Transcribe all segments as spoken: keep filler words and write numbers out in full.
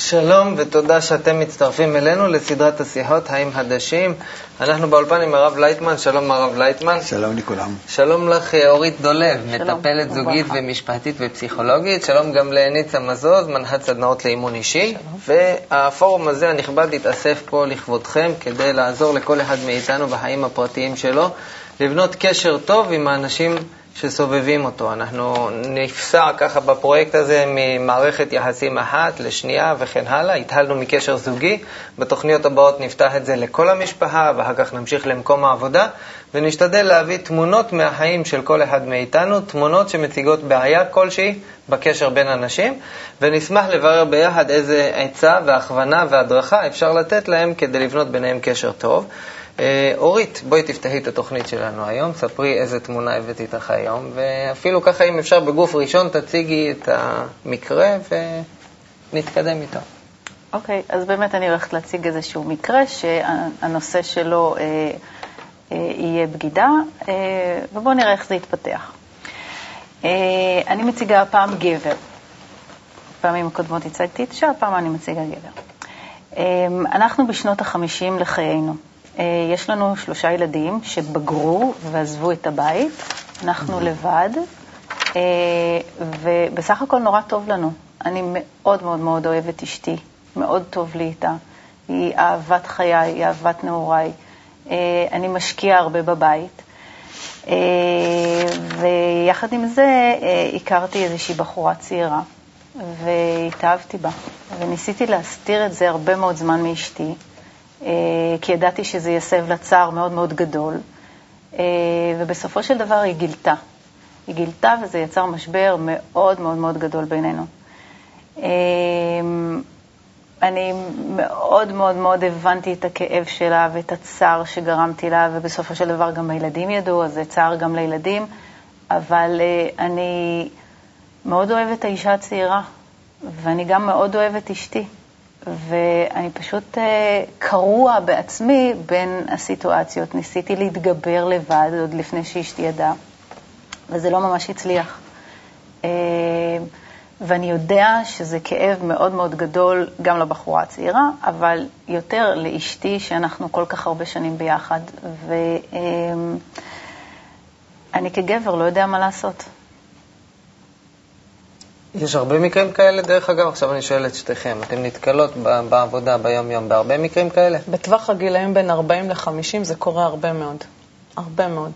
שלום ותודה שאתם מצטרפים אלינו לסדרת השיחות האם הדשים. אנחנו באולפן עם הרב לייטמן. שלום הרב לייטמן. שלום לכולם. שלום לך אורית דולב, מטפלת זוגית ומשפטית ופסיכולוגית. שלום גם לניצה מזוז, מנחת סדנאות לאימון אישי. שלום. והפורום הזה הנכבד יתאסף פה לכבודכם כדי לעזור לכל אחד מאיתנו בחיים הפרטיים שלו לבנות קשר טוב עם האנשים שסובבים אותו. אנחנו נפסע ככה בפרויקט הזה ממערכת יחסים אחת לשנייה וכן הלאה. התחלנו מקשר זוגי, בתוכניות הבאות נפתח את זה לכל המשפחה ואחר כך נמשיך למקום העבודה ונשתדל להביא תמונות מהחיים של כל אחד מאיתנו, תמונות שמציגות בעיה כלשהי בקשר בין אנשים, ונשמח לברר ביחד איזה עצה והכוונה והדרכה אפשר לתת להם כדי לבנות ביניהם קשר טוב. אורית, בואי תפתחי את התוכנית שלנו היום, ספרי איזה תמונה הבאת איתך היום, ואפילו ככה אם אפשר בגוף ראשון תציגי את המקרה ונתקדם איתו. אוקיי, אז באמת אני הולכת להציג איזשהו מקרה שהנושא שלו אה, אה, יהיה בגידה, אה, ובואו נראה איך זה יתפתח. אה, אני מציגה הפעם גבר. פעמים הקודמות הצגתי את אישה, הפעם אני מציגה גבר. אה, אנחנו בשנות החמישים לחיינו. יש לנו שלושה ילדים שבגרו ועזבו את הבית, אנחנו לבד, ובסך הכל נורא טוב לנו. אני מאוד מאוד מאוד אוהבת אשתי, מאוד טוב לי איתה. היא אהבת חיי, היא אהבת נעוריי. אני משקיעה הרבה בבית. ויחד עם זה הכרתי איזושהי בחורה צעירה, והתאהבתי בה. וניסיתי להסתיר את זה הרבה מאוד זמן מאשתי, כי ידעתי שזה יסב לצער מאוד מאוד גדול, ובסופו של דבר היא גילתה. היא גילתה וזה יצר משבר מאוד מאוד מאוד גדול בינינו. אני מאוד מאוד מאוד הבנתי את הכאב שלה ואת הצער שגרמתי לה, ובסופו של דבר גם הילדים ידעו, אז זה צער גם לילדים, אבל אני מאוד אוהבת האישה הצעירה, ואני גם מאוד אוהבת אשתי. ואני פשוט קרוע בעצמי בין הסיטואציות. ניסיתי להתגבר לבד עוד לפני שאשתי ידעה, וזה לא ממש הצליח. ואני יודע שזה כאב מאוד מאוד גדול גם לבחורה הצעירה, אבל יותר לאשתי שאנחנו כל כך הרבה שנים ביחד. ואני כגבר לא יודע מה לעשות. יש הרבה מקרים כאלה, דרך אגב, עכשיו אני שואל את שתיכם, אתם נתקלות בעבודה ביום יום בהרבה מקרים כאלה? בטווח הגילאים בין ארבעים לחמישים זה קורה הרבה מאוד, הרבה מאוד.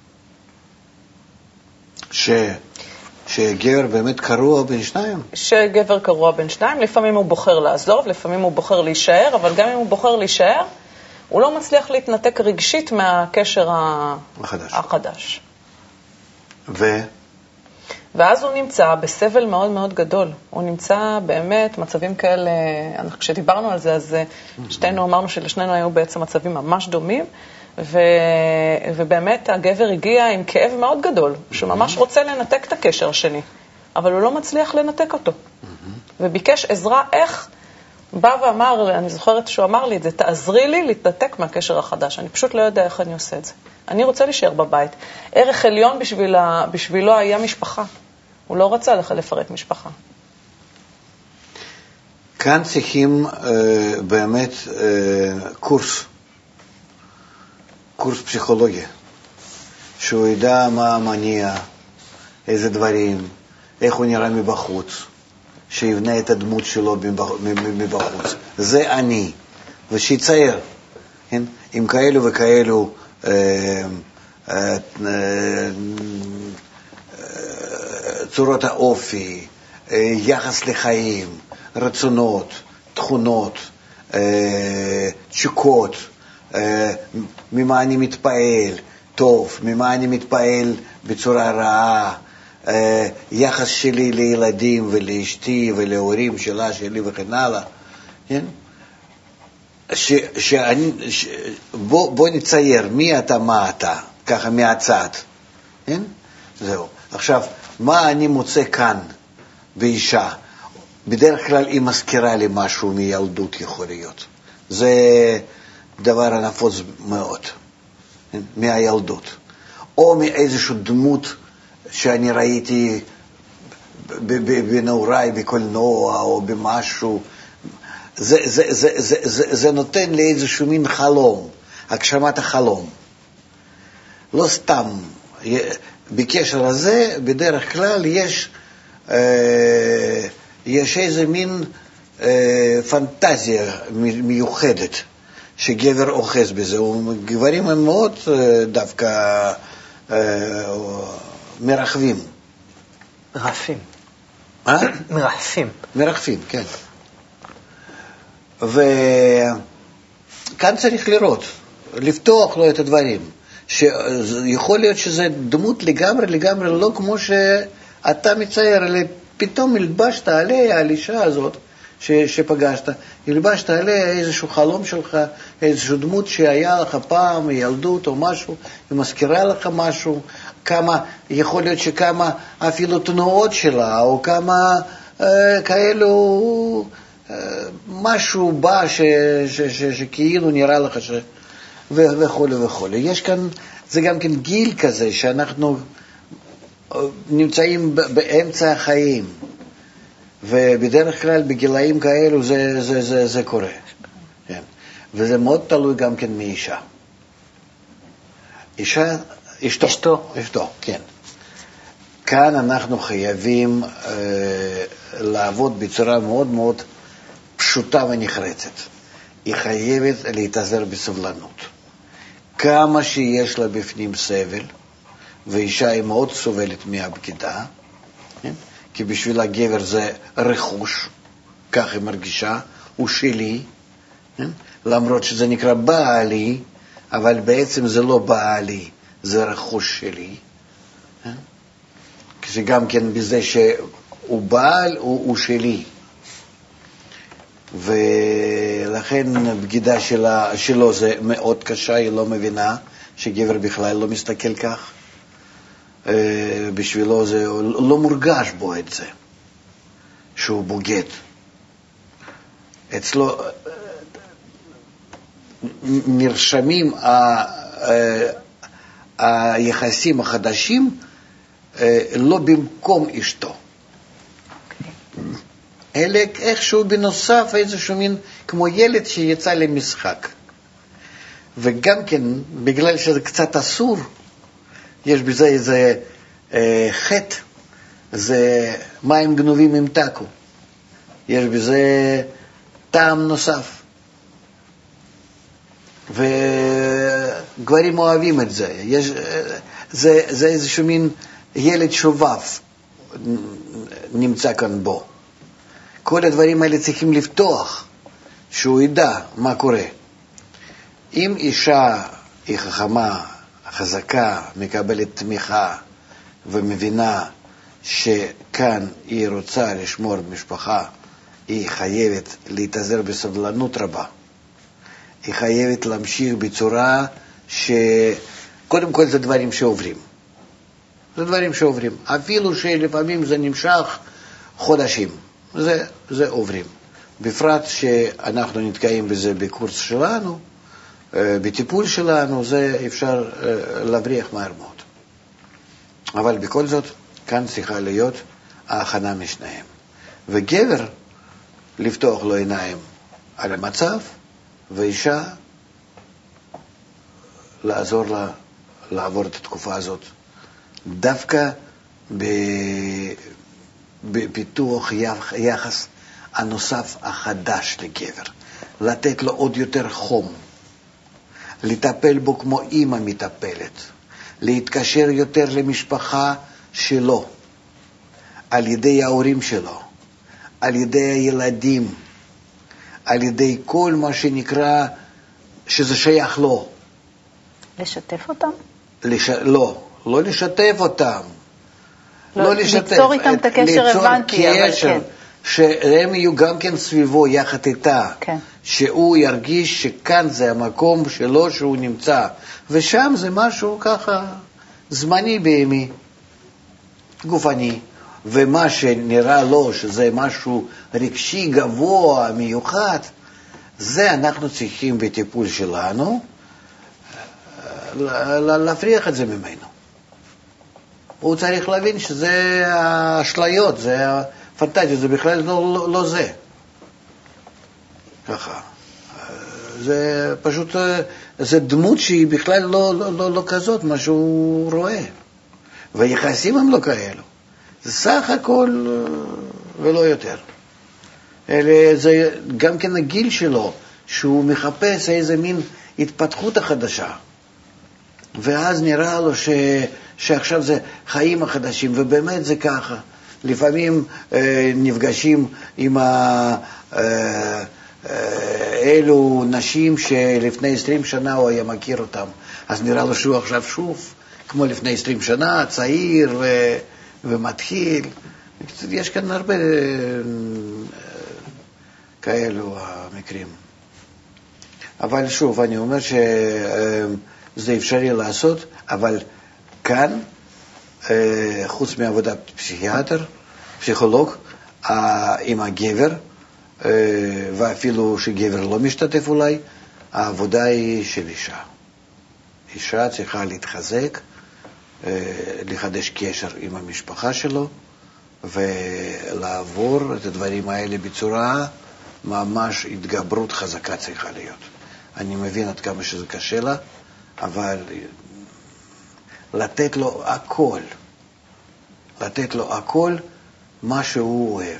ש... שגבר באמת קרוע בין שניים? שגבר קרוע בין שניים, לפעמים הוא בוחר לעזוב, לפעמים הוא בוחר להישאר, אבל גם אם הוא בוחר להישאר, הוא לא מצליח להתנתק רגשית מהקשר החדש. החדש. ו... ואז הוא נמצא בסבל מאוד מאוד גדול. הוא נמצא באמת מצבים כאלה, כשדיברנו על זה, אז שתינו אמרנו שלשנינו היו בעצם מצבים ממש דומים, ו... ובאמת הגבר הגיע עם כאב מאוד גדול, שהוא ממש רוצה לנתק את הקשר השני, אבל הוא לא מצליח לנתק אותו. וביקש עזרה איך, בא ואמר, אני זוכרת שהוא אמר לי את זה, תעזרי לי להתנתק מהקשר החדש, אני פשוט לא יודע איך אני עושה את זה. אני רוצה להישאר בבית. ערך עליון בשבילה, בשבילו היה משפחה. הוא לא רצה לפרק משפחה. כאן צריכים אה, באמת אה, קורס, קורס פסיכולוגיה, שהוא ידע מה מניע, איזה דברים, איך הוא נראה מבחוץ, שיבנה את הדמות שלו מבחוץ. זה אני, ושיצייר, כן? עם כאלו וכאלו אה, אה, אה, צורות האופי, יחס לחיים, רצונות, תכונות, תשוקות, ממה אני מתפעל טוב, ממה אני מתפעל בצורה רעה, יחס שלי לילדים ולאשתי ולהורים שלה, שלי וכן הלאה. כן? ש, שאני, ש, בוא, בוא נצייר מי אתה, מה אתה, ככה מהצד. כן? זהו. עכשיו, מה אני מוצא כאן באישה? בדרך כלל היא מזכירה לי משהו מילדות יכול להיות. זה דבר הנפוץ מאוד, מהילדות. או מאיזושהי דמות שאני ראיתי בנעוריי, בקולנוע או במשהו, זה, זה, זה, זה, זה, זה נותן לי איזשהו מין חלום, הגשמת החלום. לא סתם, בקשר הזה, בדרך כלל יש, אה, יש איזה מין אה, פנטזיה מיוחדת, שגבר אוחז בזה. גברים הם מאוד אה, דווקא אה, מרחבים. מרחפים. מה? מרחפים. מרחפים, כן. וכאן צריך לראות, לפתוח לו את הדברים. שיכול להיות שזה דמות לגמרי, לגמרי לא כמו שאתה מצייר, אלא פתאום הלבשת עליה, על אישה הזאת ש, שפגשת, הלבשת עליה איזשהו חלום שלך, איזשהו דמות שהיה לך פעם, ילדות או משהו, היא מזכירה לך משהו, כמה, יכול להיות שכמה אפילו תנועות שלה, או כמה אה, כאלו, אה, משהו בא ש, ש, ש, ש, שכאילו נראה לך ש... וכו' וכו'. יש כאן, זה גם כן גיל כזה שאנחנו נמצאים באמצע החיים, ובדרך כלל בגילאים כאלו זה, זה, זה, זה קורה. כן. וזה מאוד תלוי גם כן מאישה. אישה, אשתו. אשתו. אשתו, כן. כאן אנחנו חייבים אה, לעבוד בצורה מאוד מאוד פשוטה ונחרצת. היא חייבת להתאזר בסבלנות. כמה שיש לה בפנים סבל, ואישה היא מאוד סובלת מהבגידה, כן? כי בשביל הגבר זה רכוש, כך היא מרגישה, הוא שלי, כן? למרות שזה נקרא בעלי, אבל בעצם זה לא בעלי, זה רכוש שלי. כן? כשגם כן בזה שהוא בעל, הוא, הוא שלי. ולכן בגידה שלה, שלו זה מאוד קשה, היא לא מבינה שגבר בכלל לא מסתכל כך. בשבילו זה לא מורגש בו את זה, שהוא בוגד. אצלו נרשמים היחסים החדשים לא במקום אשתו. אלא איכשהו בנוסף איזשהו מין כמו ילד שיצא למשחק. וגם כן, בגלל שזה קצת אסור, יש בזה איזה אה, חטא, זה מים גנובים עם טקו. יש בזה טעם נוסף. וגברים אוהבים את זה. יש, זה, זה איזשהו מין ילד שובב נמצא כאן בו. כל הדברים האלה צריכים לפתוח, שהוא ידע מה קורה. אם אישה היא חכמה, חזקה, מקבלת תמיכה ומבינה שכאן היא רוצה לשמור משפחה, היא חייבת להתאזר בסבלנות רבה. היא חייבת להמשיך בצורה שקודם כל זה דברים שעוברים. זה דברים שעוברים. אפילו שלפעמים זה נמשך חודשים. זה, זה עוברים. בפרט שאנחנו נתקעים בזה בקורס שלנו, בטיפול שלנו, זה אפשר להבריח מהר מאוד. אבל בכל זאת, כאן צריכה להיות ההכנה משניהם. וגבר, לפתוח לו עיניים על המצב, ואישה, לעזור לה לעבור את התקופה הזאת. דווקא בפיתוח יחס הנוסף החדש לגבר. לתת לו עוד יותר חום. לטפל בו כמו אמא מטפלת. להתקשר יותר למשפחה שלו. על ידי ההורים שלו. על ידי הילדים. על ידי כל מה שנקרא שזה שייך לו. לשתף אותם? לש... לא, לא לשתף אותם. לא, לא לשתף. ליצור איתם את הקשר הבנתי, אבל כן. שהם יהיו גם כן סביבו יחד איתה. כן. שהוא ירגיש שכאן זה המקום שלו שהוא נמצא. ושם זה משהו ככה זמני בימי, גופני. ומה שנראה לו שזה משהו רגשי גבוה, מיוחד, זה אנחנו צריכים בטיפול שלנו להפריח את זה ממנו. הוא צריך להבין שזה האשליות, זה הפנטזיה, זה בכלל לא, לא, לא זה. ככה. זה פשוט, זה דמות שהיא בכלל לא, לא, לא, לא כזאת, מה שהוא רואה. והיחסים הם לא כאלו. זה סך הכל ולא יותר. אלה, זה גם כן הגיל שלו, שהוא מחפש איזה מין התפתחות החדשה. ואז נראה לו ש, שעכשיו זה חיים החדשים, ובאמת זה ככה. לפעמים אה, נפגשים עם ה... אה, אלו נשים שלפני עשרים שנה הוא היה מכיר אותם, אז נראה לו שהוא עכשיו שוב, כמו לפני עשרים שנה, צעיר ו... ומתחיל. יש כאן הרבה כאלו המקרים. אבל שוב, אני אומר שזה אפשרי לעשות, אבל כאן, חוץ מעבודת פסיכיאטר, פסיכולוג, עם הגבר, ואפילו שגבר לא משתתף אולי, העבודה היא של אישה. אישה צריכה להתחזק, לחדש קשר עם המשפחה שלו, ולעבור את הדברים האלה בצורה ממש התגברות חזקה צריכה להיות. אני מבין עד כמה שזה קשה לה, אבל לתת לו הכל, לתת לו הכל מה שהוא אוהב.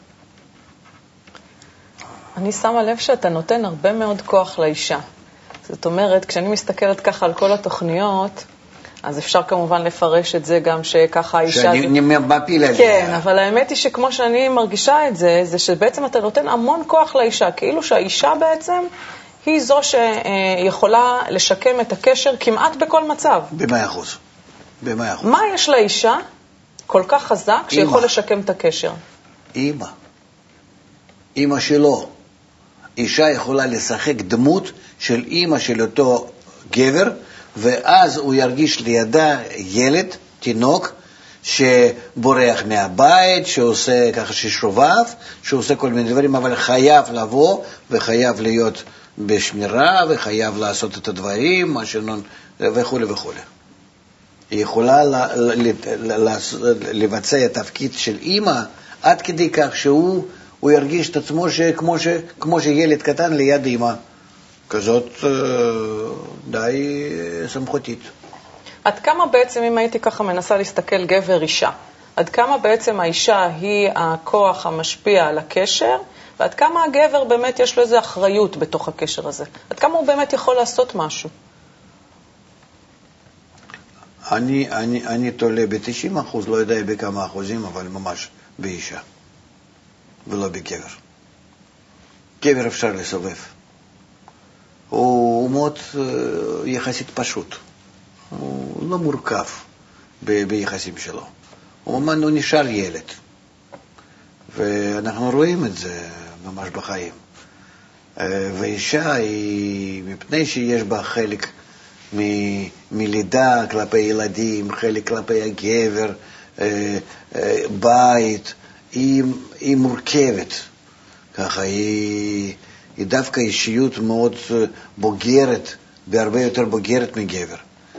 אני שמה לב שאתה נותן הרבה מאוד כוח לאישה. זאת אומרת, כשאני מסתכלת ככה על כל התוכניות, אז אפשר כמובן לפרש את זה גם שככה האישה... שאני מפיל על זה. כן, אבל האמת היא שכמו שאני מרגישה את זה, זה שבעצם אתה נותן המון כוח לאישה, כאילו שהאישה בעצם היא זו שיכולה לשקם את הקשר כמעט בכל מצב. במאה אחוז. במאה אחוז. מה יש לאישה כל כך חזק שיכול לשקם את הקשר? אמא. אמא שלו. אישה יכולה לשחק דמות של אמא של אותו גבר, ואז הוא ירגיש לידה ילד, תינוק, שבורח מהבית, שעושה ככה ששובב, שעושה כל מיני דברים, אבל חייב לבוא וחייב להיות בשמירה, וחייב לעשות את הדברים, מה שנון, וכו' וכו'. היא יכולה לבצע את התפקיד של אמא, עד כדי כך שהוא הוא ירגיש את עצמו כמו, ש, כמו שילד קטן ליד אמא. כזאת די סמכותית. עד כמה בעצם, אם הייתי ככה מנסה להסתכל גבר אישה, עד כמה בעצם האישה היא הכוח המשפיע על הקשר, ועד כמה הגבר באמת יש לו איזו אחריות בתוך הקשר הזה? עד כמה הוא באמת יכול לעשות משהו? אני, אני, אני תולה ב-תשעים אחוז, לא יודע בכמה אחוזים, אבל ממש באישה, ולא בגבר. גבר אפשר לסובב. הוא מאוד יחסית פשוט. הוא לא מורכב ב- ביחסים שלו. הוא ממש הוא נשאר ילד. ואנחנו רואים את זה ממש בחיים. ואישה היא, מפני שיש בה חלק מ- מלידה כלפי ילדים, חלק כלפי הגבר, בית, היא, היא מורכבת. ככה היא... היא דווקא אישיות מאוד בוגרת, בהרבה יותר בוגרת מגבר.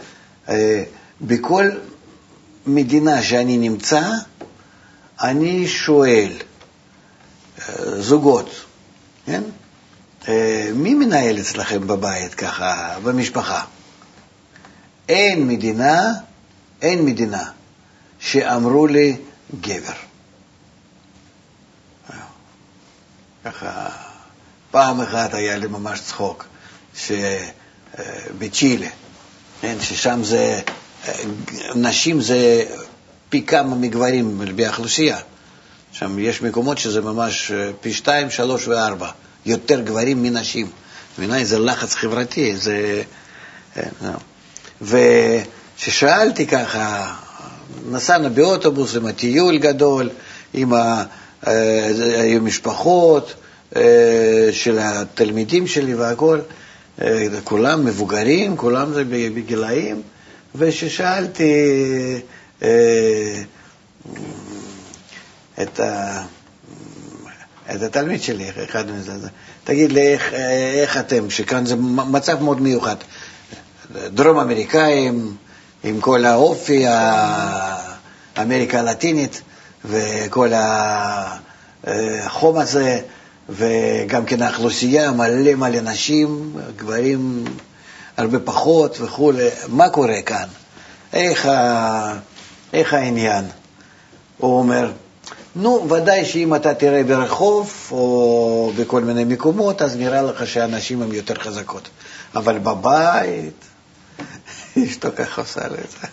בכל מדינה שאני נמצא, אני שואל זוגות, כן? מי מנהל אצלכם בבית ככה, במשפחה? אין מדינה, אין מדינה שאמרו לי גבר. ככה... פעם אחת היה לי ממש צחוק, שבצ'ילה, ששם זה, נשים זה פי כמה מגברים באוכלוסייה. שם יש מקומות שזה ממש פי שתיים, שלוש וארבע, יותר גברים מנשים. מבינה, זה לחץ חברתי, זה... וששאלתי ככה, נסענו באוטובוס עם הטיול גדול, עם המשפחות, של התלמידים שלי והכל, כולם מבוגרים, כולם זה בגילאים, וששאלתי את, ה, את התלמיד שלי, אחד מזה, תגיד לי, איך, איך אתם, שכאן זה מצב מאוד מיוחד, דרום אמריקאים, עם כל האופי, האמריקה הלטינית, וכל החום הזה, וגם כן האוכלוסייה, מלא מלא נשים, גברים הרבה פחות וכו'. מה קורה כאן? איך, ה... איך העניין? הוא אומר, נו, ודאי שאם אתה תראה ברחוב או בכל מיני מקומות, אז נראה לך שהאנשים הם יותר חזקות. אבל בבית, אשתו ככה עושה לזה.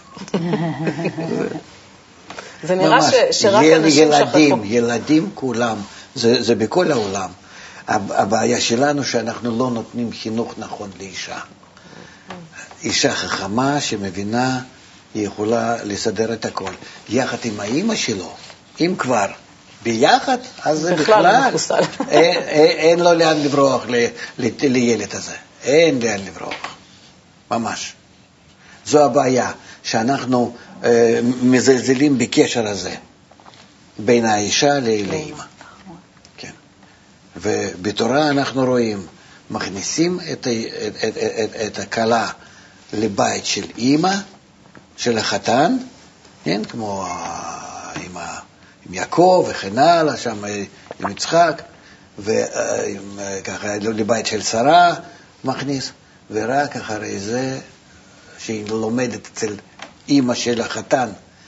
זה נראה שרק אנשים שכחו. ילדים, ילדים כולם, זה, זה בכל העולם. הבעיה שלנו שאנחנו לא נותנים חינוך נכון לאישה. אישה חכמה שמבינה, היא יכולה לסדר את הכל. יחד עם האמא שלו, אם כבר ביחד, אז זה בכלל, אין, אין לו לאן לברוח ל, ל, לילד הזה. אין לאן לברוח. ממש. זו הבעיה, שאנחנו אה, מזלזלים בקשר הזה, בין האישה לאמא. כן. ובתורה אנחנו רואים, מכניסים את, את, את, את, את הכלה לבית של אמא, של החתן, כן? כמו עם, ה, עם יעקב וכן הלאה, שם עם יצחק, וככה לבית של שרה מכניס, ורק אחרי זה, שהיא לומדת אצל אמא של החתן,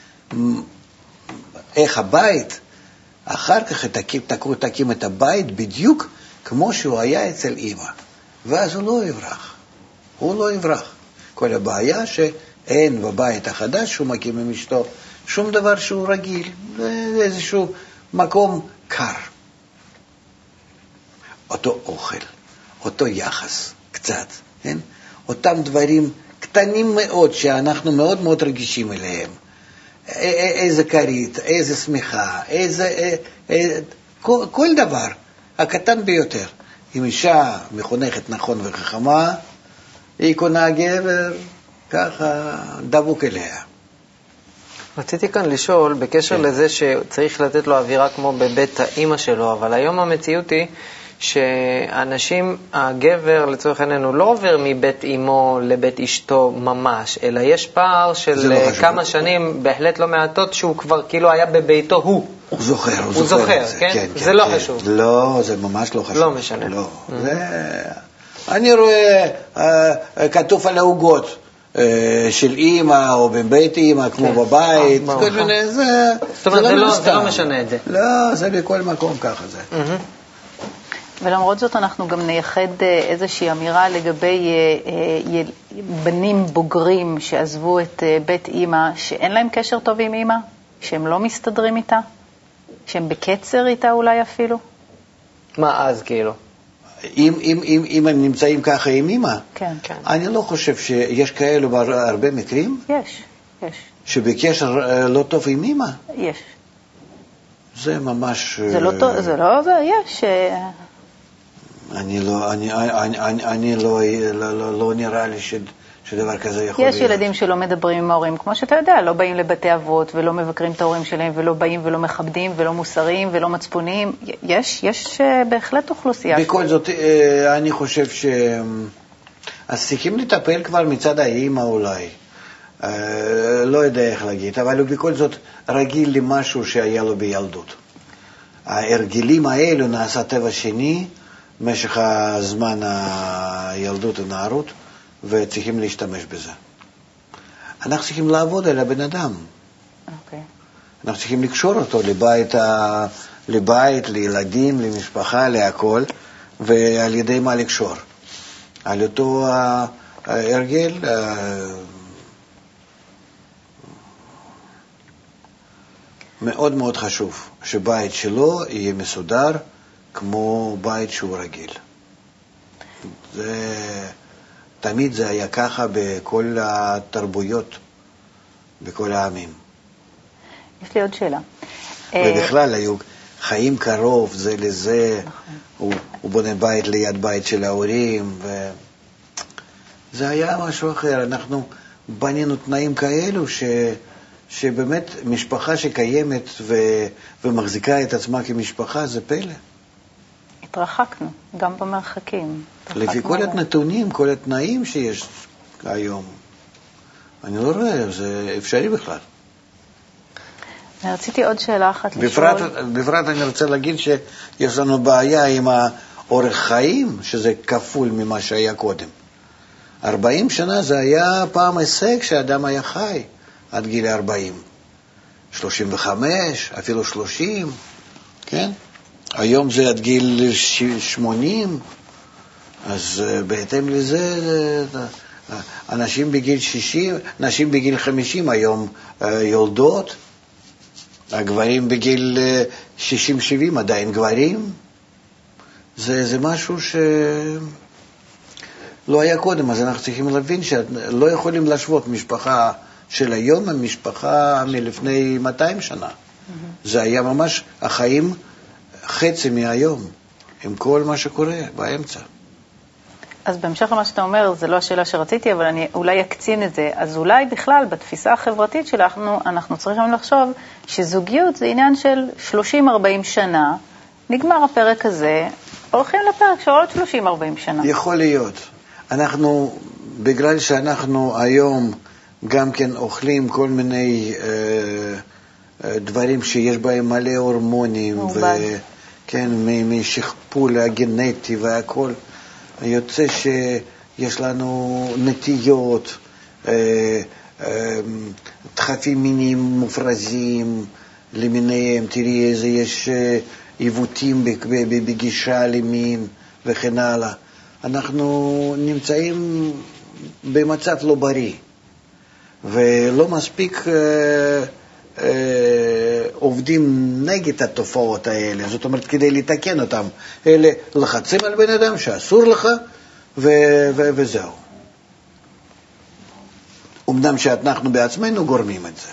איך הבית, אחר כך תקים, תקים את הבית בדיוק כמו שהוא היה אצל אמא, ואז הוא לא יברח, הוא לא יברח. כל הבעיה שאין בבית החדש שהוא מקים עם אשתו שום דבר שהוא רגיל, איזשהו מקום קר. אותו אוכל, אותו יחס, קצת, כן? אותם דברים קטנים מאוד שאנחנו מאוד מאוד רגישים אליהם. איזה קרית, איזה שמחה, איזה, איזה, כל, כל דבר, הקטן ביותר. אם אישה מחונכת נכון וחכמה, היא קונה גבר ככה דבוק אליה. רציתי כאן לשאול, בקשר כן. לזה שצריך לתת לו אווירה כמו בבית האמא שלו, אבל היום המציאות היא שאנשים, הגבר לצורך העניין הוא לא עובר מבית אמו לבית אשתו ממש, אלא יש פער של לא כמה שנים, בהחלט לא מעטות, שהוא כבר כאילו היה בביתו הוא. הוא זוכר, הוא, הוא זוכר, זוכר, זה, כן? כן, זה כן, לא כן. חשוב. לא, זה ממש לא חשוב. לא משנה. לא. Mm-hmm. זה... אני רואה, uh, כתוב על העוגות uh, של אמא או בבית אמא, כמו כן. בבית, oh, כל מיני, זה... זאת אומרת, זה, זה, לא, זה לא משנה את זה. לא, זה בכל מקום ככה זה. Mm-hmm. ולמרות זאת אנחנו גם נייחד איזושהי אמירה לגבי בנים בוגרים שעזבו את בית אמא, שאין להם קשר טוב עם אמא, שהם לא מסתדרים איתה, שהם בקצר איתה אולי אפילו. מה אז כאילו? אם, אם, אם, אם הם נמצאים ככה עם אמא, כן, כן. אני לא חושב שיש כאלו בהרבה מקרים. יש, יש. שבקשר לא טוב עם אמא. יש. זה ממש... זה לא טוב, זה לא, זה יש... אני לא, אני, אני, אני, אני לא, לא, לא, לא נראה לי ש, שדבר כזה יכול להיות. יש ילדים שלא מדברים עם ההורים, כמו שאתה יודע, לא באים לבתי אבות ולא מבקרים את ההורים שלהם ולא באים ולא מכבדים ולא מוסריים ולא מצפוניים. יש, יש בהחלט אוכלוסייה. בכל זאת, אני חושב ש... אז צריכים לטפל כבר מצד האמא אולי. לא יודע איך להגיד, אבל הוא בכל זאת רגיל למשהו שהיה לו בילדות. ההרגלים האלו נעשה טבע שני, משך הזמן הילדות הנערות, וצריכים להשתמש בזה. אנחנו צריכים לעבוד על הבן אדם. Okay. אנחנו צריכים לקשור אותו לבית, לבית, לילדים, למשפחה, להכל, ועל ידי מה לקשור. על אותו הרגל, מאוד מאוד חשוב, שבית שלו יהיה מסודר, כמו בית שהוא רגיל. זה, תמיד זה היה ככה בכל התרבויות, בכל העמים. יש לי עוד שאלה. ובכלל היו חיים קרוב, זה לזה, הוא, הוא בונה בית ליד בית של ההורים, וזה היה משהו אחר. אנחנו בנינו תנאים כאלו ש... שבאמת משפחה שקיימת ו... ומחזיקה את עצמה כמשפחה, זה פלא. התרחקנו, גם במרחקים. לפי כל הנתונים, כל התנאים שיש היום, אני לא רואה, זה אפשרי בכלל. רציתי עוד שאלה אחת בפרט, לשאול. בפרט אני רוצה להגיד שיש לנו בעיה עם האורך חיים, שזה כפול ממה שהיה קודם. ארבעים שנה זה היה פעם הישג שאדם היה חי עד גיל ארבעים. שלושים וחמש, אפילו שלושים, כן? היום זה עד גיל שמונים, אז בהתאם לזה, אנשים בגיל שישים, נשים בגיל חמישים היום יולדות, הגברים בגיל שישים שבעים עדיין גברים. זה, זה משהו שלא היה קודם, אז אנחנו צריכים להבין שלא יכולים להשוות משפחה של היום עם משפחה מלפני מאתיים שנה. Mm-hmm. זה היה ממש החיים חצי מהיום, עם כל מה שקורה באמצע. אז בהמשך למה שאתה אומר, זה לא השאלה שרציתי, אבל אני אולי אקצין את זה. אז אולי בכלל, בתפיסה החברתית שלנו, אנחנו צריכים לחשוב שזוגיות זה עניין של שלושים ארבעים שנה, נגמר הפרק הזה, הולכים לפרק של עוד שלושים ארבעים שנה. יכול להיות. אנחנו, בגלל שאנחנו היום גם כן אוכלים כל מיני אה, אה, דברים שיש בהם מלא הורמונים, וכן, משכפול הגנטי והכל, יוצא שיש לנו נטיות, אה, אה, דחפים מיניים מופרזים למיניהם, תראי איזה יש אה, עיוותים בגישה למין וכן הלאה. אנחנו נמצאים במצב לא בריא, ולא מספיק אה, אה, עובדים נגד התופעות האלה, זאת אומרת כדי לתקן אותם, אלה לחצים על בן אדם שאסור לך ו- ו- וזהו. אמנם שאנחנו בעצמנו גורמים את זה.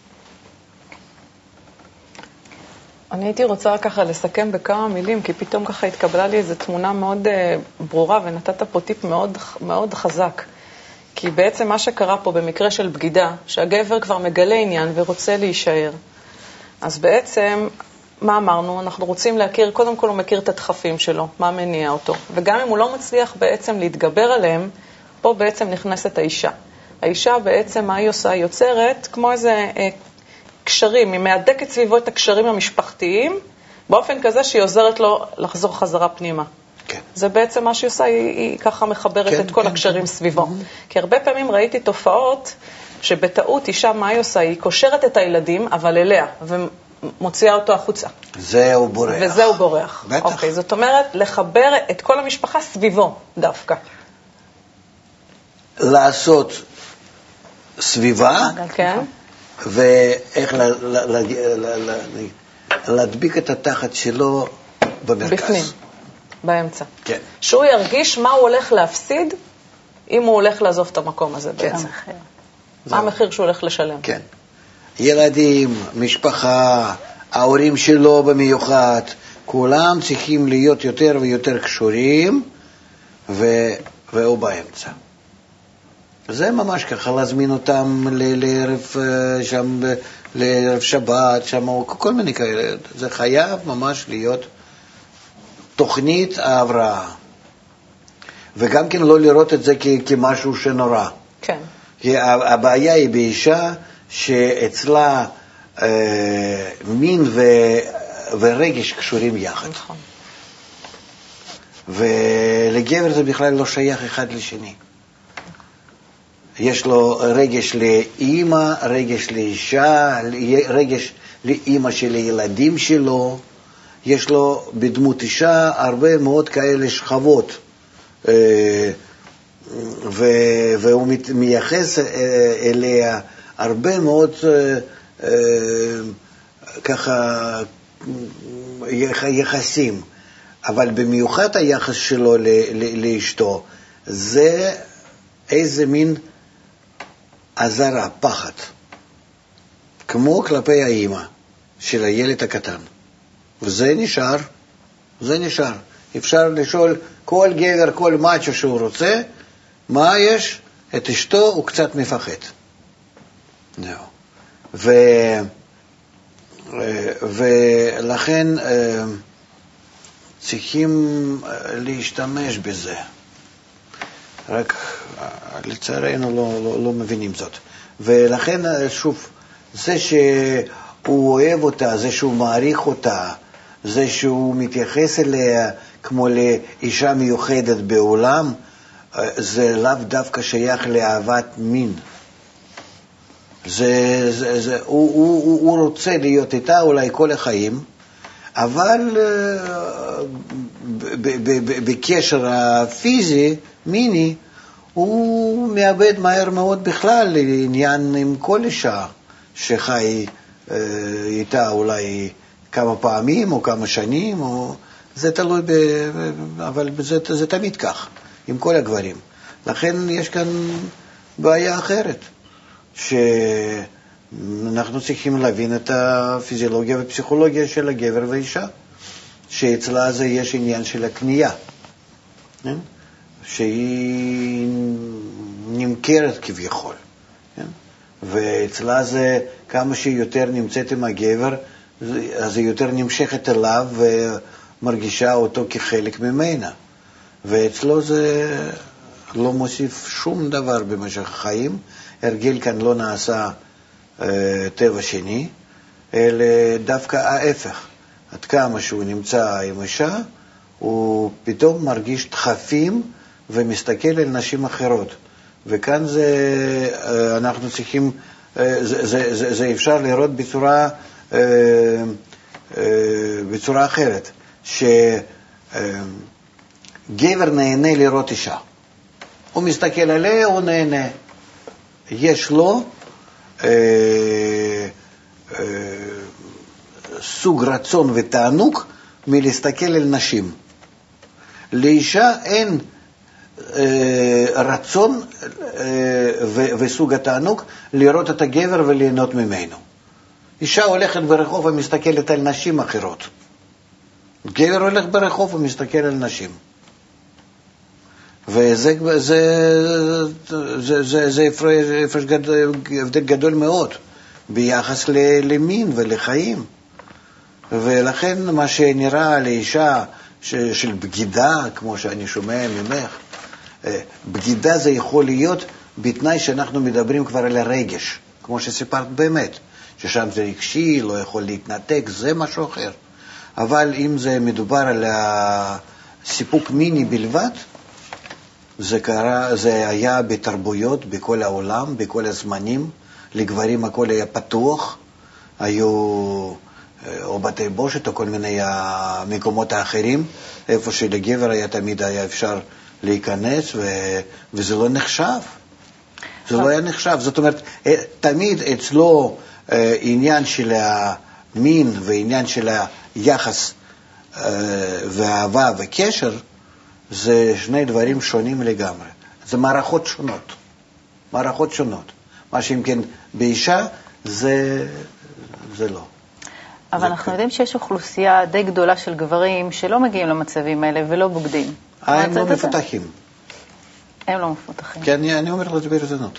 אני הייתי רוצה ככה לסכם בכמה מילים, כי פתאום ככה התקבלה לי איזו תמונה מאוד uh, ברורה, ונתת פה טיפ מאוד, מאוד חזק. כי בעצם מה שקרה פה במקרה של בגידה, שהגבר כבר מגלה עניין ורוצה להישאר, אז בעצם, מה אמרנו? אנחנו רוצים להכיר, קודם כל הוא מכיר את הדחפים שלו, מה מניע אותו. וגם אם הוא לא מצליח בעצם להתגבר עליהם, פה בעצם נכנסת האישה. האישה בעצם, מה היא עושה? היא יוצרת כמו איזה אה, קשרים, היא מהדקת סביבו את הקשרים המשפחתיים, באופן כזה שהיא עוזרת לו לחזור חזרה פנימה. כן. זה בעצם מה שהיא עושה, היא, היא ככה מחברת כן, את כל כן, הקשרים כן. סביבו. כי הרבה פעמים ראיתי תופעות שבטעות אישה, מה היא עושה? היא קושרת את הילדים, אבל אליה, ומוציאה אותו החוצה. זהו בורח. וזהו בורח. בטח. אוקיי, זאת אומרת, לחבר את כל המשפחה סביבו דווקא. לעשות סביבה, כן. ואיך ל- ל- ל- ל- להדביק את התחת שלו במרכז. בפנים, באמצע. כן. שהוא ירגיש מה הוא הולך להפסיד, אם הוא הולך לעזוב את המקום הזה בעצם. מה המחיר שהוא הולך לשלם? כן. ילדים, משפחה, ההורים שלו במיוחד, כולם צריכים להיות יותר ויותר קשורים, ו... והוא באמצע. זה ממש ככה, להזמין אותם ל- לערב שם, לערב שבת, שם, כל מיני כאלה. זה חייב ממש להיות תוכנית ההבראה. וגם כן לא לראות את זה כ- כמשהו שנורא. כן. כי הבעיה היא באישה שאצלה אה, מין ו, ורגש קשורים יחד. נכון. ולגבר זה בכלל לא שייך אחד לשני. יש לו רגש לאמא, רגש לאישה, רגש לאמא של הילדים שלו. יש לו בדמות אישה הרבה מאוד כאלה שכבות. אה, והוא מייחס אליה הרבה מאוד ככה יחסים, אבל במיוחד היחס שלו לאשתו זה איזה מין עזרה, פחד, כמו כלפי האמא של הילד הקטן, וזה נשאר, זה נשאר. אפשר לשאול כל גבר, כל מאצ'ו שהוא רוצה, מה יש? את אשתו הוא קצת מפחד. זהו. ו... ולכן צריכים להשתמש בזה. רק לצערנו לא, לא, לא מבינים זאת. ולכן שוב, זה הוא אוהב אותה, זה שהוא מעריך אותה, זה שהוא מתייחס אליה כמו לאישה מיוחדת בעולם, זה לאו דווקא שייך לאהבת מין. זה, זה, זה, הוא, הוא, הוא רוצה להיות איתה אולי כל החיים, אבל בקשר הפיזי, מיני, הוא מאבד מהר מאוד בכלל עניין עם כל אישה שחי איתה אולי כמה פעמים או כמה שנים, או... זה תלוי, ב... אבל זה, זה תמיד כך, עם כל הגברים. לכן יש כאן בעיה אחרת, שאנחנו צריכים להבין את הפיזיולוגיה והפסיכולוגיה של הגבר והאישה, שאצלה זה יש עניין של הקנייה, כן? שהיא נמכרת כביכול, כן? ואצלה זה כמה שהיא יותר נמצאת עם הגבר, אז היא יותר נמשכת אליו ומרגישה אותו כחלק ממנה. ואצלו זה לא מוסיף שום דבר במשך החיים, הרגל כאן לא נעשה אה, טבע שני, אלא דווקא ההפך. עד כמה שהוא נמצא עם אישה, הוא פתאום מרגיש דחפים ומסתכל על נשים אחרות. וכאן זה, אה, אנחנו צריכים, אה, זה, זה, זה, זה אפשר לראות בצורה, אה, אה, בצורה אחרת, שגבר נהנה לראות אישה. הוא מסתכל עליה, הוא נהנה. יש לו אה, אה, סוג רצון ותענוג מלהסתכל על נשים. לאישה אין אה, רצון אה, ו, וסוג התענוג לראות את הגבר וליהנות ממנו. אישה הולכת ברחוב ומסתכלת על נשים אחרות. גבר הולך ברחוב ומסתכל על נשים. וזה זה, זה, זה, זה הפרש גדול, הבדל גדול מאוד ביחס למין ולחיים. ולכן מה שנראה לאישה של בגידה, כמו שאני שומע ממך, בגידה זה יכול להיות בתנאי שאנחנו מדברים כבר על הרגש, כמו שסיפרת באמת, ששם זה רגשי, לא יכול להתנתק, זה משהו אחר. אבל אם זה מדובר על סיפוק מיני בלבד, זה, קרה, זה היה בתרבויות, בכל העולם, בכל הזמנים, לגברים הכל היה פתוח, היו או בתי בושת או כל מיני מקומות האחרים, איפה שלגבר היה תמיד היה אפשר להיכנס, ו, וזה לא נחשב. זה לא היה נחשב. זאת אומרת, תמיד אצלו עניין של המין ועניין של היחס והאהבה וקשר, זה שני דברים שונים לגמרי. זה מערכות שונות. מערכות שונות. מה שאם כן באישה, זה, זה לא. אבל זה אנחנו כן. יודעים שיש אוכלוסייה די גדולה של גברים שלא מגיעים למצבים האלה ולא בוגדים. הם לא מפותחים. הם לא מפותחים. כי אני, אני אומר לך ברצינות.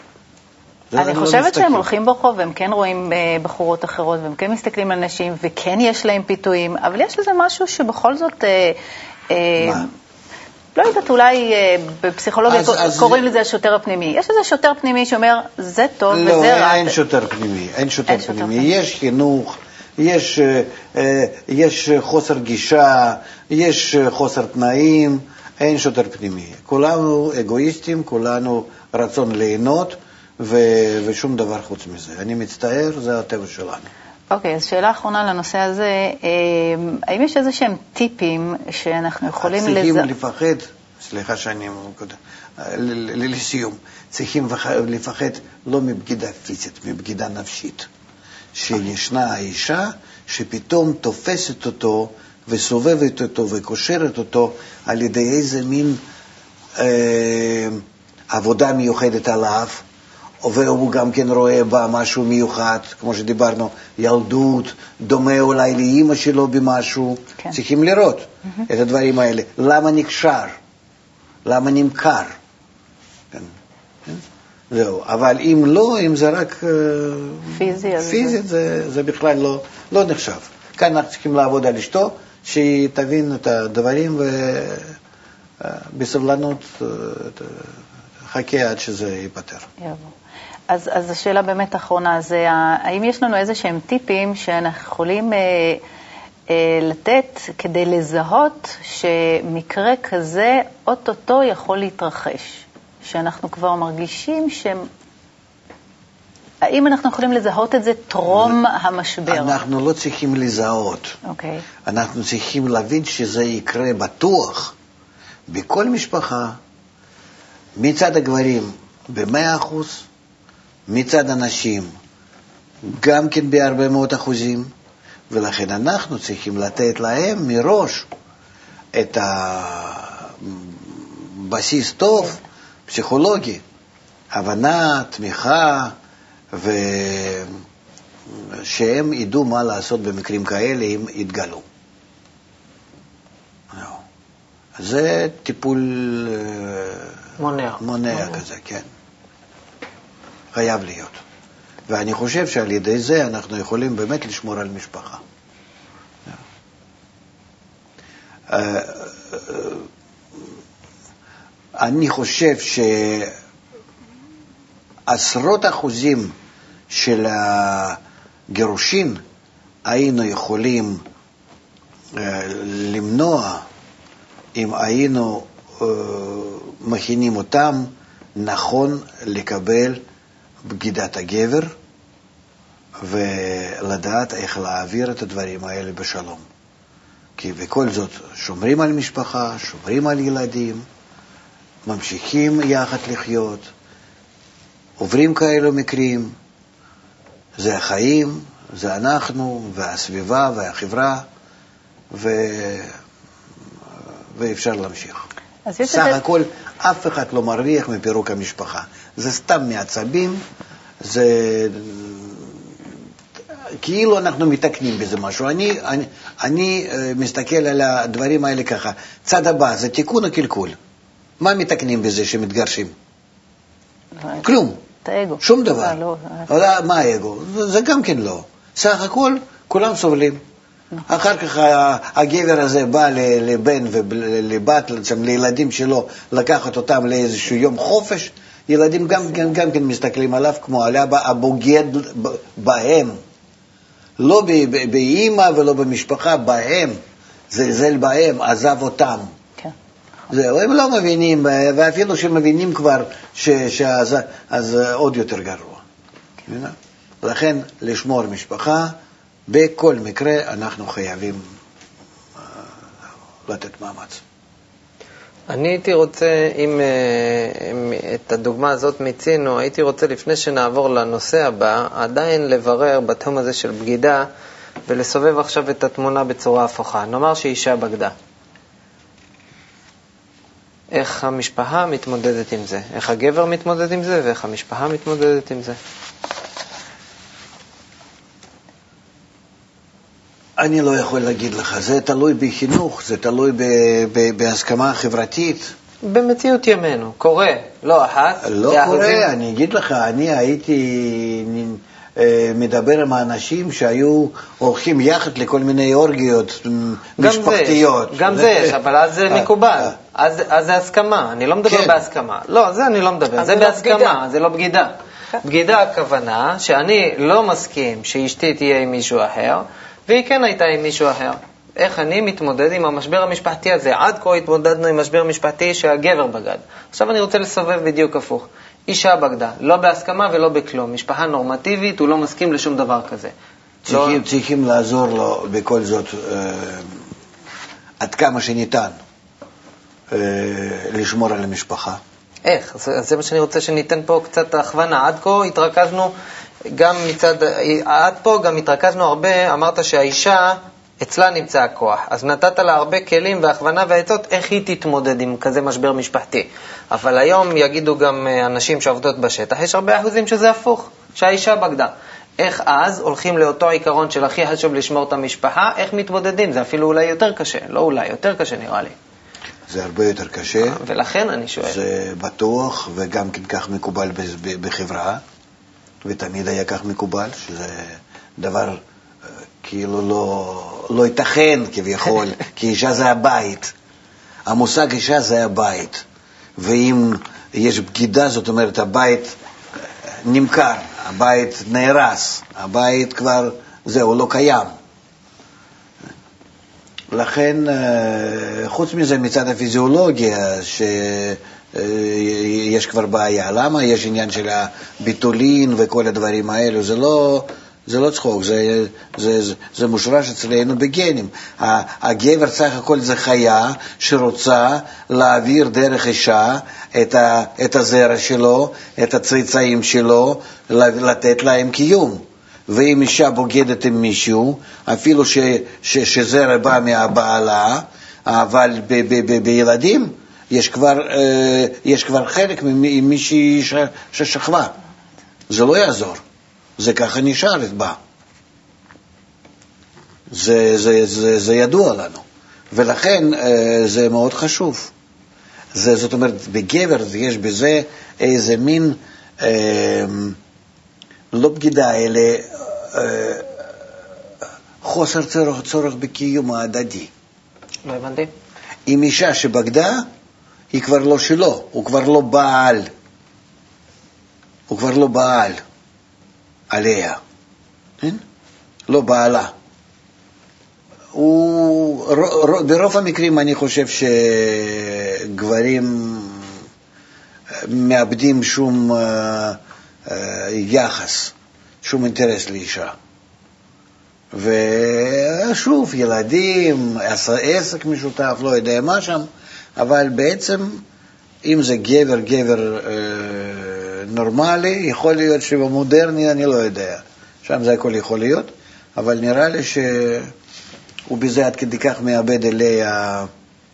אני חושבת שהם הולכים ברחוב והם כן רואים בחורות אחרות והם כן מסתכלים על נשים וכן יש להם פיתויים, אבל יש לזה משהו שבכל זאת... מה? לא יודעת, אולי בפסיכולוגיה קוראים לזה השוטר הפנימי. יש איזה שוטר פנימי שאומר, זה טוב וזה רע. לא, אין שוטר פנימי, אין שוטר פנימי. יש חינוך, יש, יש חוסר גישה, יש חוסר תנאים, אין שוטר פנימי. כולנו אגואיסטים, כולנו רצון ליהנות, ו- ושום דבר חוץ מזה. אני מצטער, זה הטבע שלנו. אוקיי, אז שאלה אחרונה לנושא הזה, האם יש איזה שהם טיפים שאנחנו יכולים לזה... צריכים לפחד, סליחה שאני מוקדם, לסיום, צריכים לפחד לא מבגידה פיזית, מבגידה נפשית. שישנה האישה שפתאום תופסת אותו וסובבת אותו וקושרת אותו על ידי איזה מין אה, עבודה מיוחדת עליו, והוא גם כן רואה בה משהו מיוחד, כמו שדיברנו, ילדות, דומה אולי לאמא שלו במשהו. כן. צריכים לראות mm-hmm. את הדברים האלה. למה נקשר? למה נמכר? כן. כן? זהו. אבל אם לא, אם זה רק פיזי, פיזית, זה... זה, זה בכלל לא, לא נחשב. כאן אנחנו צריכים לעבוד על אשתו, שהיא תבין את הדברים ובסבלנות נחכה עד שזה ייפטר. יבוא. אז, אז השאלה באמת האחרונה זה, האם יש לנו איזה שהם טיפים שאנחנו יכולים אה, אה, לתת כדי לזהות שמקרה כזה אוטוטו יכול להתרחש? שאנחנו כבר מרגישים שהם... האם אנחנו יכולים לזהות את זה טרום המשבר? אנחנו לא צריכים לזהות. אוקיי. אנחנו צריכים להבין שזה יקרה בטוח בכל משפחה, מצד הגברים ב-מאה אחוז, מצד הנשים גם כן בהרבה מאוד אחוזים, ולכן אנחנו צריכים לתת להם מראש את הבסיס טוב, פסיכולוגי, הבנה, תמיכה, ושהם ידעו מה לעשות במקרים כאלה אם יתגלו. זה טיפול מונע. מונע כזה, כן. חייב להיות. ואני חושב שעל ידי זה אנחנו יכולים באמת לשמור על משפחה. אני חושב שעשרות אחוזים של הגירושין היינו יכולים למנוע אם היינו מכינים אותם נכון לקבל בגידת הגבר ולדעת איך להעביר את הדברים האלה בשלום. כי בכל זאת שומרים על משפחה, שומרים על ילדים, ממשיכים יחד לחיות, עוברים כאלו מקרים, זה החיים, זה אנחנו והסביבה והחברה, ו... ואפשר להמשיך. סך הכל אף אחד לא מרוויח מפירוק המשפחה. זה סתם מעצבים, זה כאילו אנחנו מתקנים בזה משהו. אני, אני, אני מסתכל על הדברים האלה ככה. צד הבא, זה תיקון או קלקול? מה מתקנים בזה שמתגרשים? כלום. את האגו. שום דבר. מה האגו? זה גם כן לא. סך הכל כולם סובלים. אחר כך הגבר הזה בא לבן ולבת, לילדים שלו, לקחת אותם לאיזשהו יום חופש, ילדים גם, גם, גם כן מסתכלים עליו כמו על אבא הבוגד בהם. לא באמא ולא במשפחה, בהם. זלזל בהם, עזב אותם. כן. זהו, הם לא מבינים, ואפילו שמבינים כבר שאז אז עוד יותר גרוע. כן. לכן לשמור משפחה, בכל מקרה אנחנו חייבים לתת מאמץ. אני הייתי רוצה, אם, אם את הדוגמה הזאת מצינו, הייתי רוצה לפני שנעבור לנושא הבא, עדיין לברר בתחום הזה של בגידה, ולסובב עכשיו את התמונה בצורה הפוכה. נאמר שאישה בגדה. איך המשפחה מתמודדת עם זה? איך הגבר מתמודד עם זה, ואיך המשפחה מתמודדת עם זה? אני לא יכול להגיד לך, זה תלוי בחינוך, זה תלוי ב- ב- בהסכמה חברתית. במציאות ימינו, קורה, לא אחת. לא קורה, אני אגיד לך, אני הייתי מדבר עם האנשים שהיו הולכים יחד לכל מיני אורגיות משפחתיות. גם זה יש, אבל אז זה מקובל, אז זה הסכמה, אני לא מדבר בהסכמה. לא, זה אני לא מדבר, זה בהסכמה, זה לא בגידה. בגידה הכוונה שאני לא מסכים שאשתי תהיה עם מישהו אחר, והיא כן הייתה עם מישהו אחר. איך אני מתמודד עם המשבר המשפחתי הזה? עד כה התמודדנו עם משבר משפחתי שהגבר בגד. עכשיו אני רוצה לסובב בדיוק הפוך. אישה בגדה, לא בהסכמה ולא בכלום. משפחה נורמטיבית, הוא לא מסכים לשום דבר כזה. צריכים, לא... צריכים לעזור לו בכל זאת אה, עד כמה שניתן אה, לשמור על המשפחה. איך? זה, זה מה שאני רוצה שניתן פה קצת הכוונה. עד כה התרכזנו גם מצד, עד פה גם התרכזנו הרבה, אמרת שהאישה, אצלה נמצא הכוח. אז נתת לה הרבה כלים והכוונה והעצות איך היא תתמודד עם כזה משבר משפחתי. אבל היום יגידו גם אנשים שעובדות בשטח, יש הרבה אחוזים שזה הפוך, שהאישה בגדה. איך אז הולכים לאותו עיקרון של הכי חשוב לשמור את המשפחה, איך מתמודדים? זה אפילו אולי יותר קשה, לא אולי, יותר קשה נראה לי. זה הרבה יותר קשה. ולכן אני שואל. זה בטוח וגם כן כך מקובל בחברה. ותמיד היה כך מקובל, שזה דבר כאילו לא, לא ייתכן כביכול, כי אישה זה הבית. המושג אישה זה הבית. ואם יש בגידה, זאת אומרת, הבית נמכר, הבית נהרס, הבית כבר, זהו, לא קיים. לכן, חוץ מזה, מצד הפיזיולוגיה, שיש כבר בעיה. למה? יש עניין של הביטולין וכל הדברים האלו, זה לא... זה לא צחוק, זה, זה, זה, זה מושרש אצלנו בגנים. הגבר סך הכל זה חיה שרוצה להעביר דרך אישה את, ה, את הזרע שלו, את הצאצאים שלו, לתת להם קיום. ואם אישה בוגדת עם מישהו, אפילו ש, ש, שזרע בא מהבעלה, אבל ב, ב, ב, בילדים יש כבר, יש כבר חלק ממישהי ששכבה. זה לא יעזור. זה ככה נשאר את בה. זה, זה, זה, זה ידוע לנו. ולכן זה מאוד חשוב. זה, זאת אומרת, בגבר יש בזה איזה מין, אה, לא בגידה, אלא אה, חוסר צורך, צורך בקיום ההדדי. לא הבנתי. עם אישה שבגדה, היא כבר לא שלו, הוא כבר לא בעל. הוא כבר לא בעל. עליה, כן? לא בעלה. הוא, ברוב המקרים אני חושב שגברים מאבדים שום uh, uh, יחס, שום אינטרס לאישה. ושוב, ילדים, עסק משותף, לא יודע מה שם, אבל בעצם אם זה גבר, גבר... Uh, נורמלי, יכול להיות שבמודרני אני לא יודע, שם זה הכל יכול להיות, אבל נראה לי שהוא בזה עד כדי כך מאבד אליה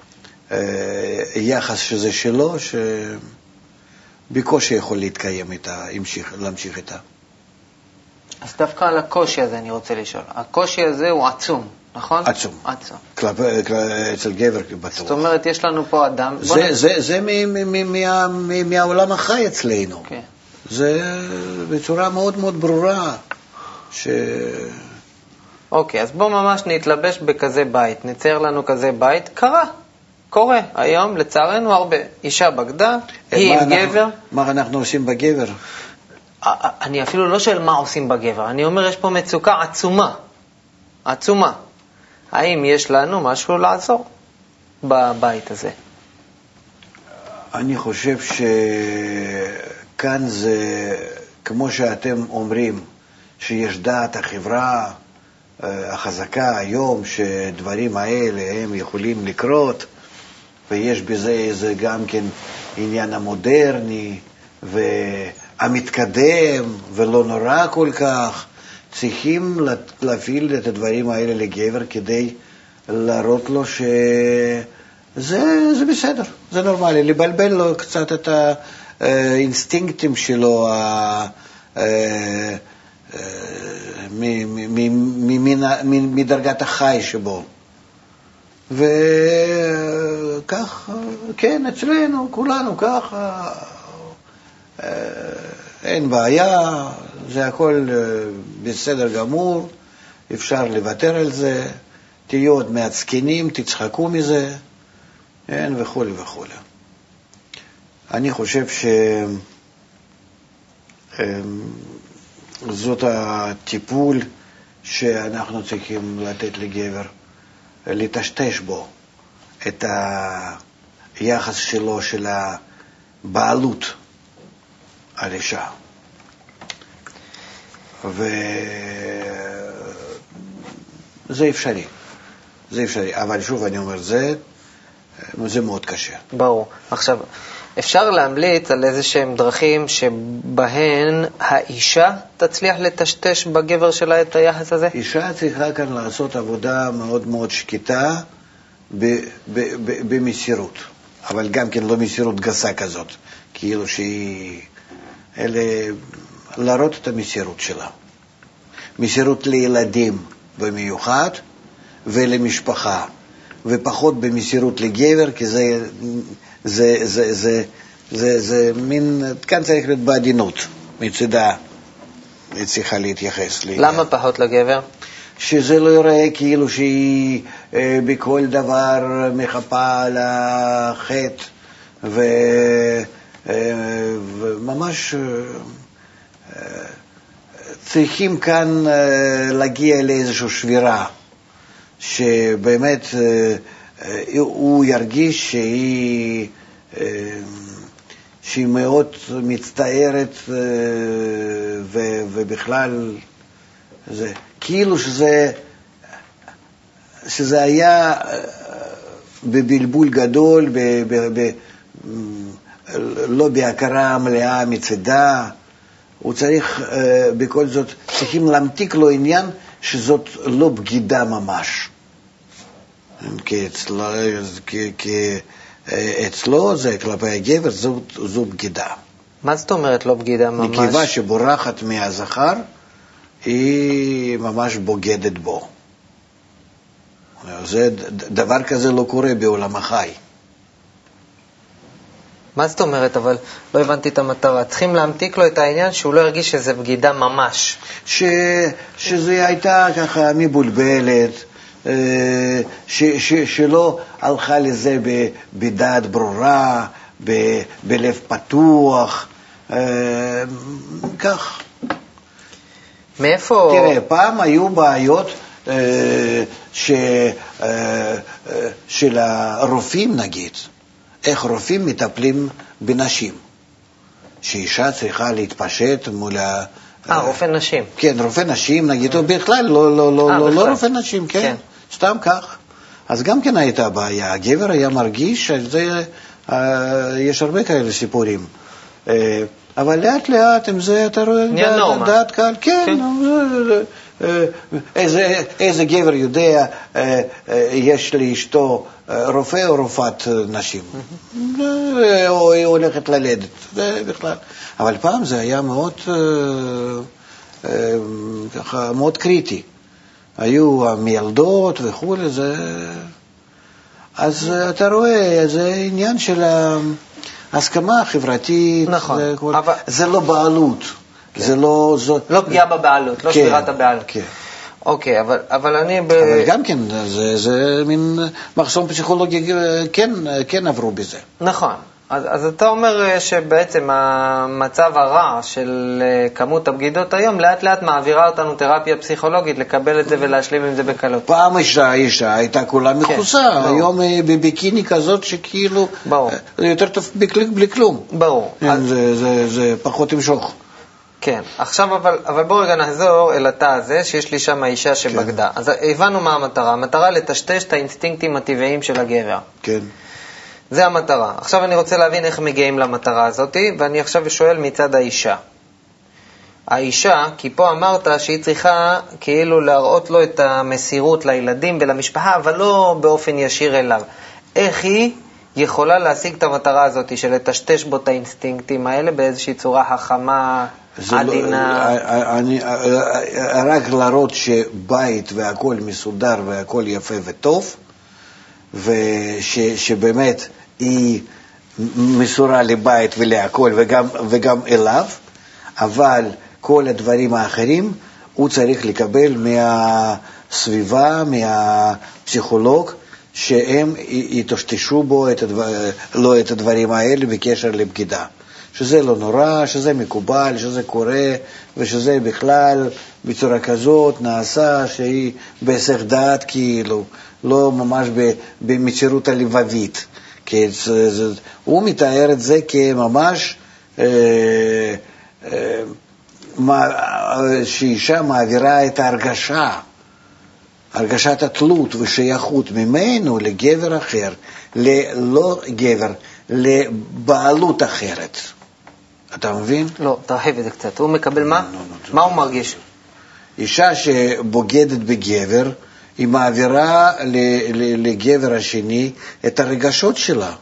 היחס שזה שלו, שבקושי יכול להתקיים איתה, להמשיך איתה. אז דווקא על הקושי הזה אני רוצה לשאול. הקושי הזה הוא עצום, נכון? עצום. עצום. אצל גבר בטוח. זאת אומרת, יש לנו פה אדם... זה, זה, זה מהעולם החי אצלנו. כן. זה בצורה מאוד מאוד ברורה. ש... אוקיי, אז בוא ממש נתלבש בכזה בית. נצייר לנו כזה בית. קרה. קורה. היום, לצערנו, הרבה. אישה בגדה, היא עם גבר. מה אנחנו עושים בגבר? אני אפילו לא שואל מה עושים בגבר. אני אומר, יש פה מצוקה עצומה. עצומה. האם יש לנו משהו לעזור בבית הזה? אני חושב שכאן זה, כמו שאתם אומרים, שיש דעת החברה החזקה היום, שדברים האלה הם יכולים לקרות, ויש בזה איזה גם כן עניין המודרני והמתקדם ולא נורא כל כך. צריכים להפעיל את הדברים האלה לגבר כדי להראות לו שזה זה בסדר, זה נורמלי, לבלבל לו קצת את האינסטינקטים שלו מדרגת החי שבו. וכך, כן, אצלנו, כולנו ככה, אין בעיה, זה הכל בסדר גמור, אפשר לוותר על זה, תהיו עוד מעצקנים, תצחקו מזה, אין, וכו' וכו'. אני חושב שזאת הטיפול שאנחנו צריכים לתת לגבר, לטשטש בו את היחס שלו, של הבעלות על אישה. וזה אפשרי, זה אפשרי, אבל שוב אני אומר, זה, זה מאוד קשה. ברור. עכשיו, אפשר להמליץ על איזה שהם דרכים שבהן האישה תצליח לטשטש בגבר שלה את היחס הזה? אישה צריכה כאן לעשות עבודה מאוד מאוד שקטה במסירות, אבל גם כן לא מסירות גסה כזאת, כאילו שהיא, אלה, להראות את המסירות שלה. מסירות לילדים במיוחד ולמשפחה, ופחות במסירות לגבר, כי זה, זה, זה, זה, זה, זה מין, כאן צריך להיות בעדינות, מצדה, היא צריכה להתייחס. למה פחות לגבר? שזה לא יראה כאילו שהיא אה, בכל דבר מחפה על החטא, וממש צריכים כאן להגיע לאיזושהי שבירה, שבאמת הוא ירגיש שהיא, שהיא מאוד מצטערת, ובכלל זה, כאילו שזה, שזה היה בבלבול גדול, ב, ב, ב, לא בהכרה מלאה מצדה. הוא צריך, בכל זאת, צריכים להמתיק לו עניין שזאת לא בגידה ממש. כי אצלו, כי, כי אצלו זה כלפי הגבר, זו, זו בגידה. מה זאת אומרת לא בגידה ממש? נקבה שבורחת מהזכר, היא ממש בוגדת בו. זה, דבר כזה לא קורה בעולם החי. מה זאת אומרת? אבל לא הבנתי את המטרה. צריכים להמתיק לו את העניין שהוא לא הרגיש שזה בגידה ממש. ש, שזה הייתה ככה מבולבלת, ש, ש, שלא הלכה לזה ב, בדעת ברורה, ב, בלב פתוח, כך. מאיפה? תראה, פעם היו בעיות ש, של הרופאים נגיד. איך רופאים מטפלים בנשים. שאישה צריכה להתפשט מול ה... אה, רופא נשים. כן, רופא נשים, נגיד, או בכלל, לא, לא, לא, לא, לא רופא נשים, כן, כן. סתם כך. אז גם כן הייתה בעיה. הגבר היה מרגיש שזה, יש הרבה כאלה סיפורים. אבל לאט לאט עם זה אתה רואה דעת, דעת קהל, כן, כן. איזה, איזה גבר יודע, יש לאשתו רופא או רופאת נשים, או היא הולכת ללדת, זה בכלל. אבל פעם זה היה מאוד, ככה, מאוד קריטי. היו המילדות וכו', זה... אז אתה רואה, זה עניין של ההסכמה החברתית, נכון, זה, כל... אבל... זה לא בעלות. כן. זה לא... זו... לא פגיעה בבעלות, לא כן, שבירת הבעלות. כן. אוקיי, אבל, אבל אני... ב... אבל גם כן, זה, זה מין מחסום פסיכולוגי, כן, כן עברו בזה. נכון. אז, אז אתה אומר שבעצם המצב הרע של כמות הבגידות היום, לאט לאט מעבירה אותנו תרפיה פסיכולוגית, לקבל את זה ולהשלים עם זה בקלות. פעם אישה, אישה הייתה כולה מכוסה, כן, היום בביקיני כזאת שכאילו... ברור. יותר טוב בלי, בלי כלום. ברור. כן, אז... זה, זה, זה פחות המשוך. כן, עכשיו אבל, אבל בואו רגע נחזור אל התא הזה, שיש לי שם האישה שבגדה. כן. אז הבנו מה המטרה. המטרה לטשטש את האינסטינקטים הטבעיים של הגבר. כן. זה המטרה. עכשיו אני רוצה להבין איך מגיעים למטרה הזאת, ואני עכשיו שואל מצד האישה. האישה, כי פה אמרת שהיא צריכה כאילו להראות לו את המסירות לילדים ולמשפחה, אבל לא באופן ישיר אליו. איך היא יכולה להשיג את המטרה הזאת של לטשטש בו את האינסטינקטים האלה באיזושהי צורה חכמה, עדינה? לא, אני, רק להראות שבית והכל מסודר והכל יפה וטוב, ושבאמת היא מסורה לבית ולהכל וגם, וגם אליו, אבל כל הדברים האחרים הוא צריך לקבל מהסביבה, מהפסיכולוג, שהם יטשטשו בו את הדבר, לא את הדברים האלה בקשר לבגידה. שזה לא נורא, שזה מקובל, שזה קורה, ושזה בכלל בצורה כזאת נעשה שהיא בהיסח דעת כאילו, לא ממש במציאות הלבבית. כי זה, זה, הוא מתאר את זה כממש אה, אה, מה, שאישה מעבירה את ההרגשה, הרגשת התלות ושייכות ממנו לגבר אחר, לא גבר, לבעלות אחרת. אתה מבין? לא, תרחיב את זה קצת. הוא מקבל מה? לא, לא, לא, מה הוא מרגיש? אישה שבוגדת בגבר, היא מעבירה לגבר השני את הרגשות שלה.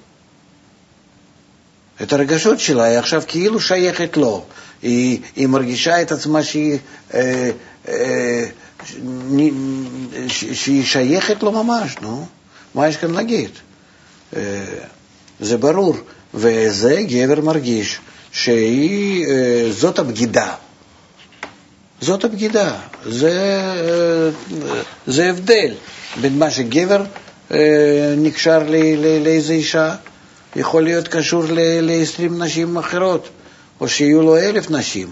את הרגשות שלה, היא עכשיו כאילו שייכת לו. היא, היא מרגישה את עצמה שהיא, אה, אה, שהיא שייכת לו ממש, נו? מה יש כאן להגיד? אה, זה ברור. וזה גבר מרגיש שהיא, אה, זאת הבגידה. זאת הבגידה. זה, זה הבדל בין מה שגבר אה, נקשר לאיזו אישה, יכול להיות קשור ל-עשרים נשים אחרות, או שיהיו לו אלף נשים.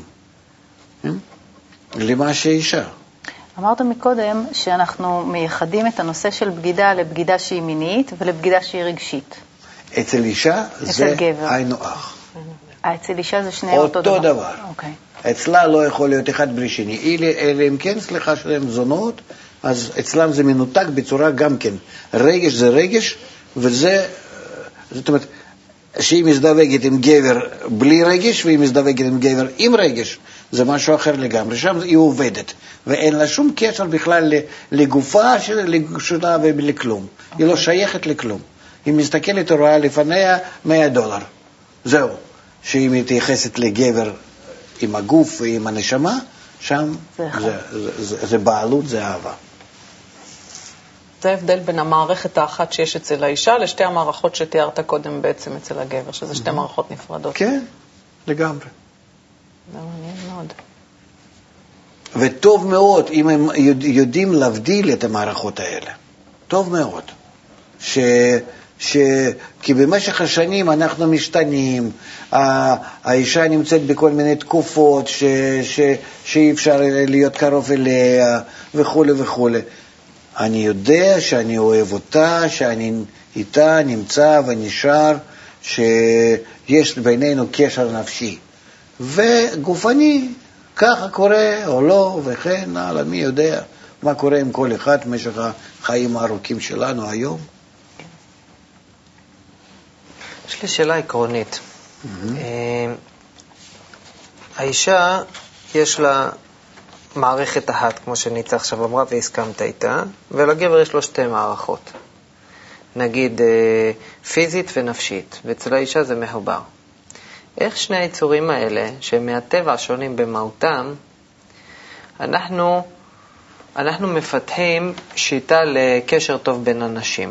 למה שאישה? אמרת מקודם שאנחנו מייחדים את הנושא של בגידה לבגידה שהיא מינית ולבגידה שהיא רגשית. אצל אישה זה גבר. היינו אח. אצל אישה זה שני אותו דבר. אותו דבר. אוקיי. אצלה לא יכול להיות אחד בלי שני. אלה אם כן, סליחה שלהם זונות, אז אצלם זה מנותק בצורה גם כן. רגש זה רגש, וזה, זאת אומרת, שהיא מזדווגת עם גבר בלי רגש, והיא מזדווגת עם גבר עם רגש, זה משהו אחר לגמרי. שם היא עובדת, ואין לה שום קשר בכלל לגופה שלה ולכלום. היא לא שייכת לכלום. היא מסתכלת ורואה לפניה מאה דולר. זהו. שהיא מתייחסת לגבר עם הגוף ועם הנשמה, שם זה, זה, זה, זה בעלות, זה אהבה. זה ההבדל בין המערכת האחת שיש אצל האישה לשתי המערכות שתיארת קודם בעצם אצל הגבר, שזה שתי מערכות נפרדות. כן, לגמרי. זה מעניין מאוד. וטוב מאוד אם הם יודעים להבדיל את המערכות האלה. טוב מאוד. ש... ש... כי במשך השנים אנחנו משתנים, האישה נמצאת בכל מיני תקופות ש... ש... שאי אפשר להיות קרוב אליה וכו' וכו'. אני יודע שאני אוהב אותה, שאני איתה נמצא ונשאר, שיש בינינו קשר נפשי. וגופני, ככה קורה או לא, וכן הלאה, מי יודע מה קורה עם כל אחד במשך החיים הארוכים שלנו היום. יש לי שאלה עקרונית. האישה יש לה מערכת אחת, כמו שניצה עכשיו אמרה והסכמת איתה, ולגבר יש לו שתי מערכות. נגיד פיזית ונפשית, ואצל האישה זה מחובר. איך שני היצורים האלה, שהם מהטבע שונים במהותם, אנחנו, אנחנו מפתחים שיטה לקשר טוב בין אנשים.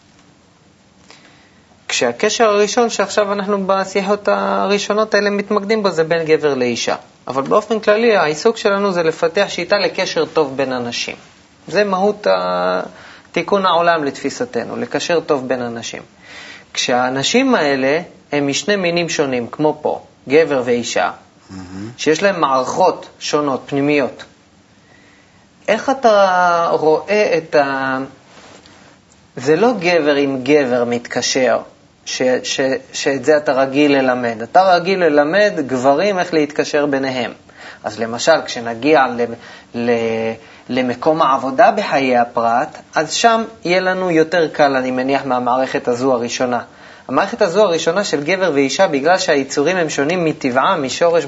כשהקשר הראשון שעכשיו אנחנו בשיחות הראשונות האלה מתמקדים בו זה בין גבר לאישה. אבל באופן כללי העיסוק שלנו זה לפתח שיטה לקשר טוב בין אנשים. זה מהות תיקון העולם לתפיסתנו, לקשר טוב בין אנשים. כשהאנשים האלה הם משני מינים שונים, כמו פה, גבר ואישה, mm-hmm. שיש להם מערכות שונות, פנימיות. איך אתה רואה את ה... זה לא גבר עם גבר מתקשר, ש, ש, שאת זה אתה רגיל ללמד. אתה רגיל ללמד גברים איך להתקשר ביניהם. אז למשל, כשנגיע ל, ל, למקום העבודה בחיי הפרט, אז שם יהיה לנו יותר קל, אני מניח, מהמערכת הזו הראשונה. המערכת הזו הראשונה של גבר ואישה, בגלל שהיצורים הם שונים מטבעה, משורש...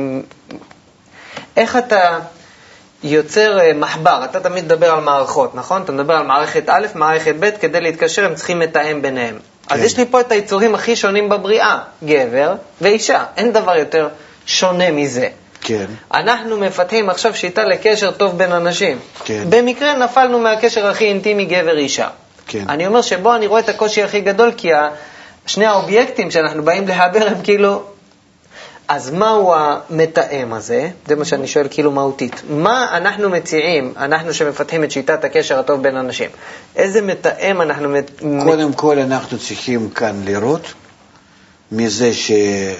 איך אתה יוצר מחבר? אתה תמיד מדבר על מערכות, נכון? אתה מדבר על מערכת א', מערכת ב', כדי להתקשר הם צריכים לתאם ביניהם. כן. אז יש לי פה את היצורים הכי שונים בבריאה, גבר ואישה. אין דבר יותר שונה מזה. כן. אנחנו מפתחים עכשיו שיטה לקשר טוב בין אנשים. כן. במקרה נפלנו מהקשר הכי אינטימי גבר-אישה. כן. אני אומר שבו אני רואה את הקושי הכי גדול, כי שני האובייקטים שאנחנו באים להבר הם כאילו... אז מהו המתאם הזה? זה מה שאני שואל כאילו מהותית. מה אנחנו מציעים, אנחנו שמפתחים את שיטת הקשר הטוב בין אנשים? איזה מתאם אנחנו... קודם כל אנחנו צריכים כאן לראות מזה ש...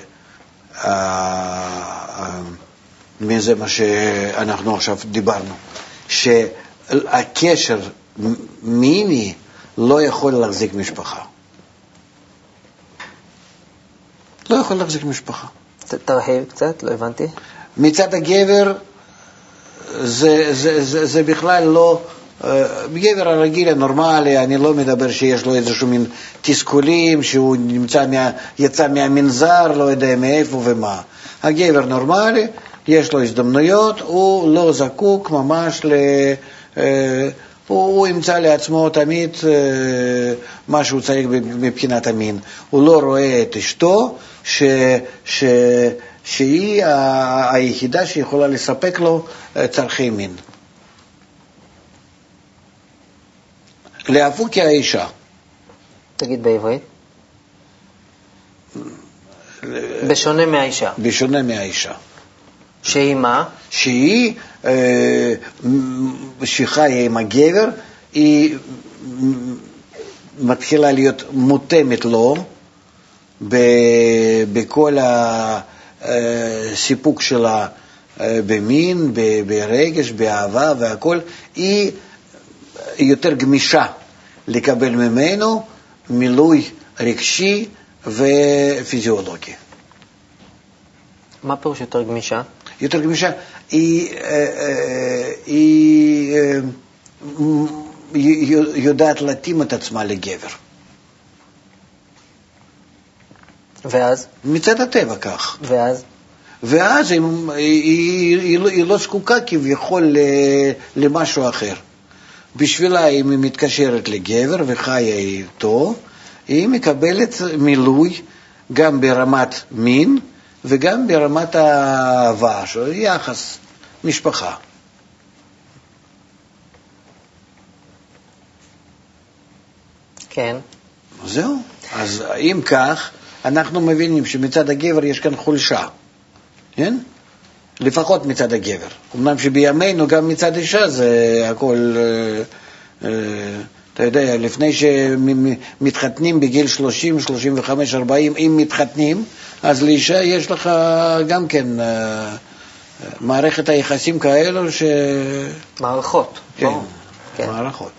מזה מה שאנחנו עכשיו דיברנו, שהקשר מיני לא יכול להחזיק משפחה. לא יכול להחזיק משפחה. תרחיב קצת, לא הבנתי. מצד הגבר זה, זה, זה, זה בכלל לא, גבר הרגיל הנורמלי, אני לא מדבר שיש לו איזשהו מין תסכולים, שהוא נמצא מה, יצא מהמנזר, לא יודע מאיפה ומה. הגבר נורמלי, יש לו הזדמנויות, הוא לא זקוק ממש ל... הוא, הוא ימצא לעצמו תמיד מה שהוא צריך מבחינת המין. הוא לא רואה את אשתו ש, ש, שהיא היחידה שיכולה לספק לו צרכי מין. להפוך כאישה. תגיד בעברית. בשונה מהאישה. בשונה מהאישה. שהיא מה? שהיא אה, שחיה עם הגבר, היא מתחילה להיות מותאמת לו, בכל הסיפוק שלה במין, ברגש, באהבה והכל, היא יותר גמישה לקבל ממנו מילוי רגשי ופיזיולוגי. מה פירוש יותר גמישה? יותר גמישה, היא, היא, היא יודעת להתאים את עצמה לגבר. ואז? מצד הטבע כך. ואז? ואז היא, היא, היא, היא לא זקוקה כביכול למשהו אחר. בשבילה היא מתקשרת לגבר וחיה איתו, היא מקבלת מילוי גם ברמת מין וגם ברמת האהבה, יחס משפחה. כן. זהו. אז אם כך, אנחנו מבינים שמצד הגבר יש כאן חולשה. כן? לפחות מצד הגבר. אמנם שבימינו גם מצד אישה זה הכל, אתה יודע, לפני שמתחתנים בגיל שלושים, שלושים וחמש, ארבעים, אם מתחתנים, אז לאישה יש לך גם כן מערכת היחסים כאלו ש... מערכות. כן, כן. מערכות.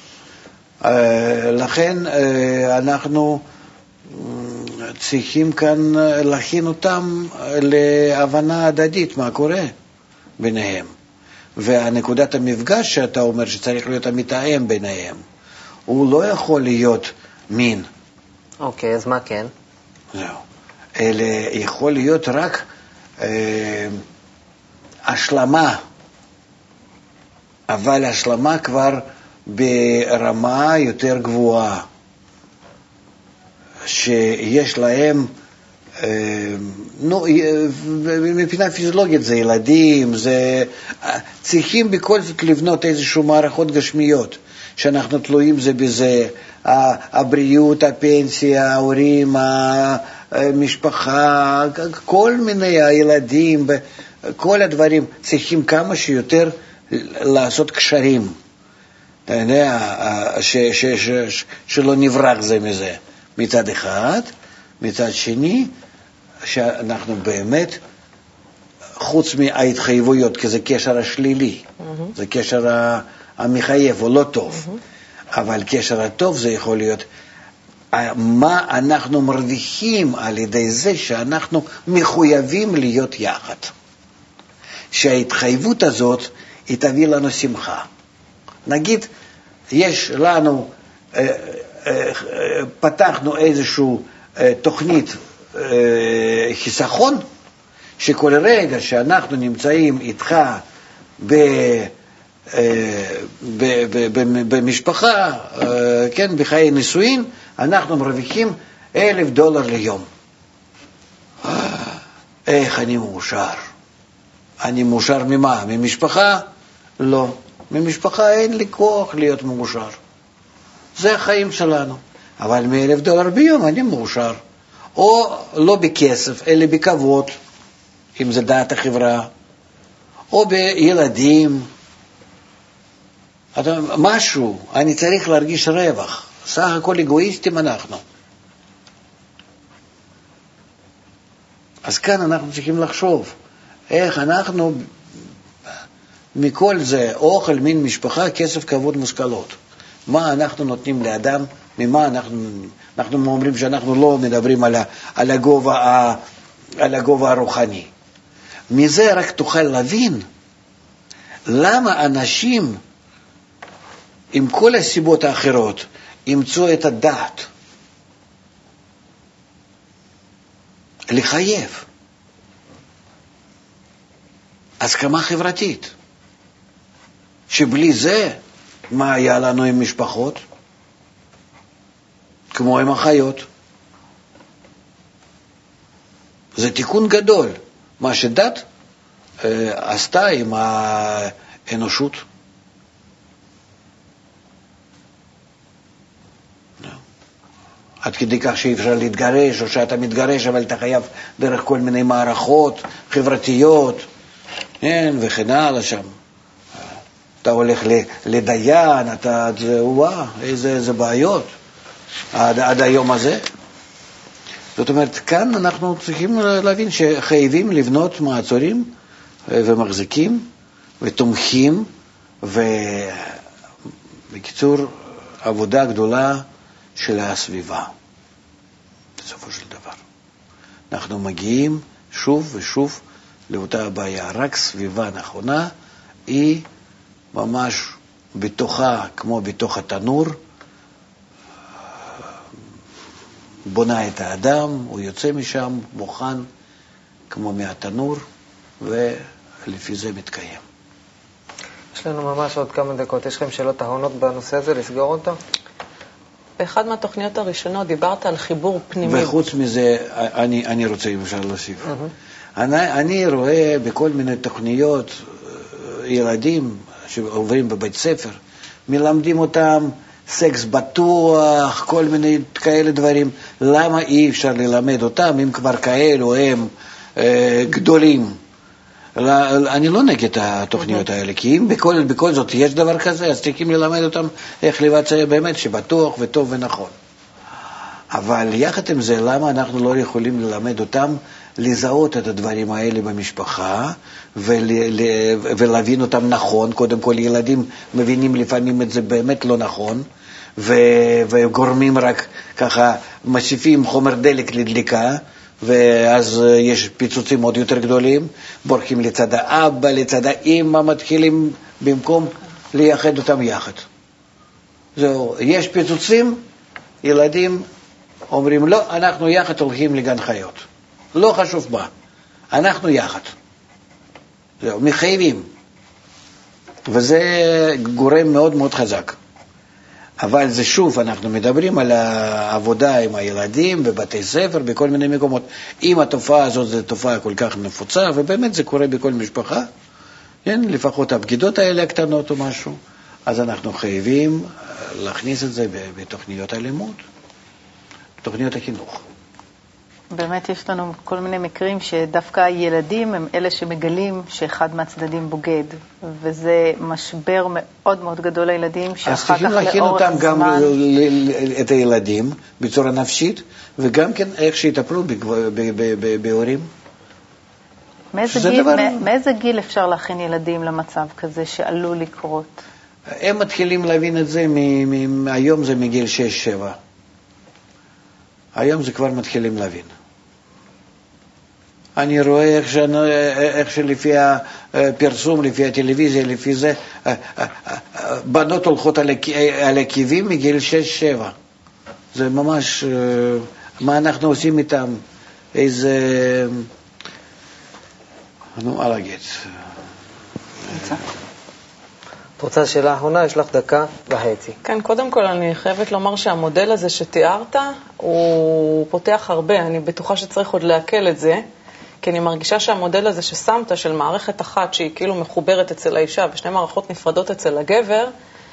לכן אנחנו צריכים כאן להכין אותם להבנה הדדית מה קורה ביניהם. והנקודת המפגש שאתה אומר שצריך להיות המתאם ביניהם, הוא לא יכול להיות מין. אוקיי, אז מה כן? זהו. אלא יכול להיות רק אה, השלמה, אבל השלמה כבר ברמה יותר גבוהה, שיש להם, נו, מבחינה פיזיולוגית זה ילדים, זה, צריכים בכל זאת לבנות איזשהו מערכות גשמיות, שאנחנו תלויים זה בזה, הבריאות, הפנסיה, ההורים, המשפחה, כל מיני הילדים, כל הדברים צריכים כמה שיותר לעשות קשרים, אתה יודע, ש, ש, ש, ש, שלא נברח זה מזה. מצד אחד, מצד שני, שאנחנו באמת, חוץ מההתחייבויות, כי זה קשר השלילי, mm-hmm. זה קשר המחייב, הוא לא טוב, mm-hmm. אבל קשר הטוב זה יכול להיות, מה אנחנו מרוויחים על ידי זה שאנחנו מחויבים להיות יחד. שההתחייבות הזאת, היא תביא לנו שמחה. נגיד, יש לנו... פתחנו איזשהו תוכנית חיסכון, שכל רגע שאנחנו נמצאים איתך במשפחה, כן, בחיי נישואין, אנחנו מרוויחים אלף דולר ליום. איך אני מאושר. אני מאושר ממה? ממשפחה? לא. ממשפחה אין לי כוח להיות מאושר. זה החיים שלנו. אבל מאלף דולר ביום אני מאושר. או לא בכסף, אלא בכבוד, אם זה דעת החברה, או בילדים. משהו, אני צריך להרגיש רווח. סך הכל אגואיסטים אנחנו. אז כאן אנחנו צריכים לחשוב, איך אנחנו, מכל זה, אוכל, מין, משפחה, כסף, כבוד, מושכלות. מה אנחנו נותנים לאדם, ממה אנחנו, אנחנו אומרים שאנחנו לא מדברים על, ה, על, הגובה, על הגובה הרוחני. מזה רק תוכל להבין למה אנשים עם כל הסיבות האחרות ימצאו את הדעת לחייב הסכמה חברתית, שבלי זה מה היה לנו עם משפחות? כמו עם החיות. זה תיקון גדול, מה שדת אה, עשתה עם האנושות. עד כדי כך שאי אפשר להתגרש, או שאתה מתגרש, אבל אתה חייב דרך כל מיני מערכות חברתיות, כן, וכן הלאה שם. אתה הולך לדיין, אתה, וואו, איזה, איזה בעיות, עד, עד היום הזה. זאת אומרת, כאן אנחנו צריכים להבין שחייבים לבנות מעצורים ומחזיקים ותומכים, ובקיצור, עבודה גדולה של הסביבה. בסופו של דבר. אנחנו מגיעים שוב ושוב לאותה הבעיה. רק סביבה נכונה היא ממש בתוכה, כמו בתוך התנור, בונה את האדם, הוא יוצא משם מוכן כמו מהתנור, ולפי זה מתקיים. יש לנו ממש עוד כמה דקות. יש לכם שאלות אחרונות בנושא הזה, לסגור אותו? באחד מהתוכניות הראשונות דיברת על חיבור פנימי. וחוץ מזה, אני, אני רוצה אם אפשר להוסיף. Mm-hmm. אני, אני רואה בכל מיני תוכניות ילדים שעוברים בבית ספר, מלמדים אותם סקס בטוח, כל מיני כאלה דברים. למה אי אפשר ללמד אותם אם כבר כאלו הם אה, גדולים? אני לא נגד התוכניות האלה, כי אם בכל, בכל זאת יש דבר כזה, אז צריכים ללמד אותם איך לבצע באמת שבטוח וטוב ונכון. אבל יחד עם זה, למה אנחנו לא יכולים ללמד אותם לזהות את הדברים האלה במשפחה ול, ולהבין אותם נכון? קודם כל ילדים מבינים לפעמים את זה באמת לא נכון, ו, וגורמים רק ככה, מוסיפים חומר דלק לדליקה, ואז יש פיצוצים עוד יותר גדולים, בורחים לצד האבא, לצד האמא, מתחילים במקום לייחד אותם יחד. זהו, יש פיצוצים, ילדים אומרים, לא, אנחנו יחד הולכים לגן חיות. לא חשוב מה, אנחנו יחד. זהו, מחייבים. וזה גורם מאוד מאוד חזק. אבל זה שוב, אנחנו מדברים על העבודה עם הילדים בבתי ספר, בכל מיני מקומות. אם התופעה הזאת זו תופעה כל כך נפוצה, ובאמת זה קורה בכל משפחה, כן? לפחות הבגידות האלה הקטנות או משהו, אז אנחנו חייבים להכניס את זה בתוכניות הלימוד, בתוכניות החינוך. באמת יש לנו כל מיני מקרים שדווקא הילדים הם אלה שמגלים שאחד מהצדדים בוגד, וזה משבר מאוד מאוד גדול לילדים, שאחר כך לאורך זמן... אז צריכים להכין אותם גם את הילדים בצורה נפשית, וגם כן איך שיטפלו בהורים. מאיזה גיל אפשר להכין ילדים למצב כזה שעלול לקרות? הם מתחילים להבין את זה, היום זה מגיל שש שבע. היום זה כבר מתחילים להבין. אני רואה איך, שאני, איך שלפי הפרסום, לפי הטלוויזיה, לפי זה, בנות הולכות על עקבים מגיל שש שבע. זה ממש, מה אנחנו עושים איתם? איזה, נו, על הגט. את רוצה שאלה האחרונה? יש לך דקה וחצי. כן, קודם כל אני חייבת לומר שהמודל הזה שתיארת, הוא פותח הרבה. אני בטוחה שצריך עוד להקל את זה, כי אני מרגישה שהמודל הזה ששמת של מערכת אחת שהיא כאילו מחוברת אצל האישה ושני מערכות נפרדות אצל הגבר,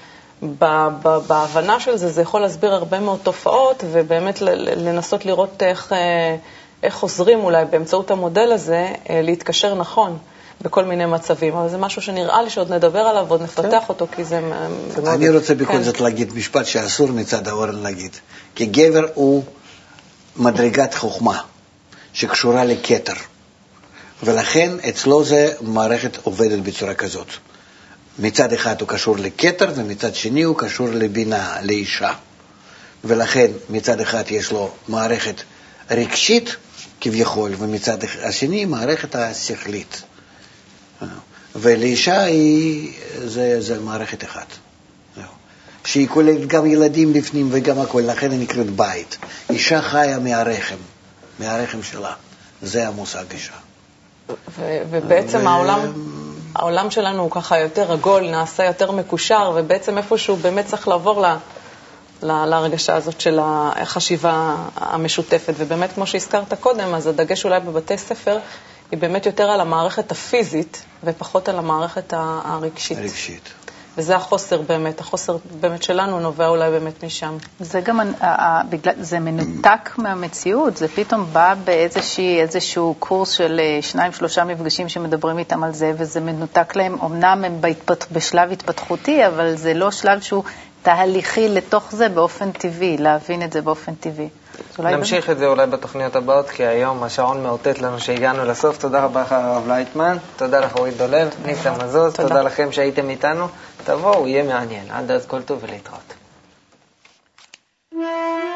בהבנה של זה זה יכול להסביר הרבה מאוד תופעות, ובאמת לנסות לראות איך, איך חוזרים אולי באמצעות המודל הזה להתקשר נכון. בכל מיני מצבים, אבל זה משהו שנראה לי שעוד נדבר עליו ועוד נפתח אותו, כי זה... אני רוצה בכל זאת להגיד משפט שאסור מצד האורן להגיד, כי גבר הוא מדרגת חוכמה שקשורה לכתר, ולכן אצלו זה מערכת עובדת בצורה כזאת. מצד אחד הוא קשור לכתר, ומצד שני הוא קשור לבינה, לאישה. ולכן מצד אחד יש לו מערכת רגשית כביכול, ומצד השני מערכת השכלית. ולאישה היא, זה, זה מערכת אחת. שהיא כוללת גם ילדים בפנים וגם הכל, לכן היא נקראת בית. אישה חיה מהרחם, מהרחם שלה. זה המושג אישה. ו- ובעצם ו- העולם, העולם שלנו הוא ככה יותר עגול, נעשה יותר מקושר, ובעצם איפשהו באמת צריך לעבור ל- ל- להרגשה הזאת של החשיבה המשותפת. ובאמת, כמו שהזכרת קודם, אז הדגש אולי בבתי ספר, היא באמת יותר על המערכת הפיזית, ופחות על המערכת הרגשית. הרגשית. וזה החוסר באמת, החוסר באמת שלנו נובע אולי באמת משם. זה גם, בגלל, זה מנותק מהמציאות, זה פתאום בא באיזושהי, איזשהו קורס של שניים, שלושה מפגשים שמדברים איתם על זה, וזה מנותק להם, אמנם הם בהתפתח, בשלב התפתחותי, אבל זה לא שלב שהוא תהליכי לתוך זה באופן טבעי, להבין את זה באופן טבעי. נמשיך את זה אולי בתוכניות הבאות, כי היום השעון מאותת לנו שהגענו לסוף. תודה רבה לך הרב לייטמן, תודה לך אורית דולב, ניסה מזוז, תודה. תודה לכם שהייתם איתנו. תבואו, יהיה מעניין. עד אז כל טוב ולהתראות.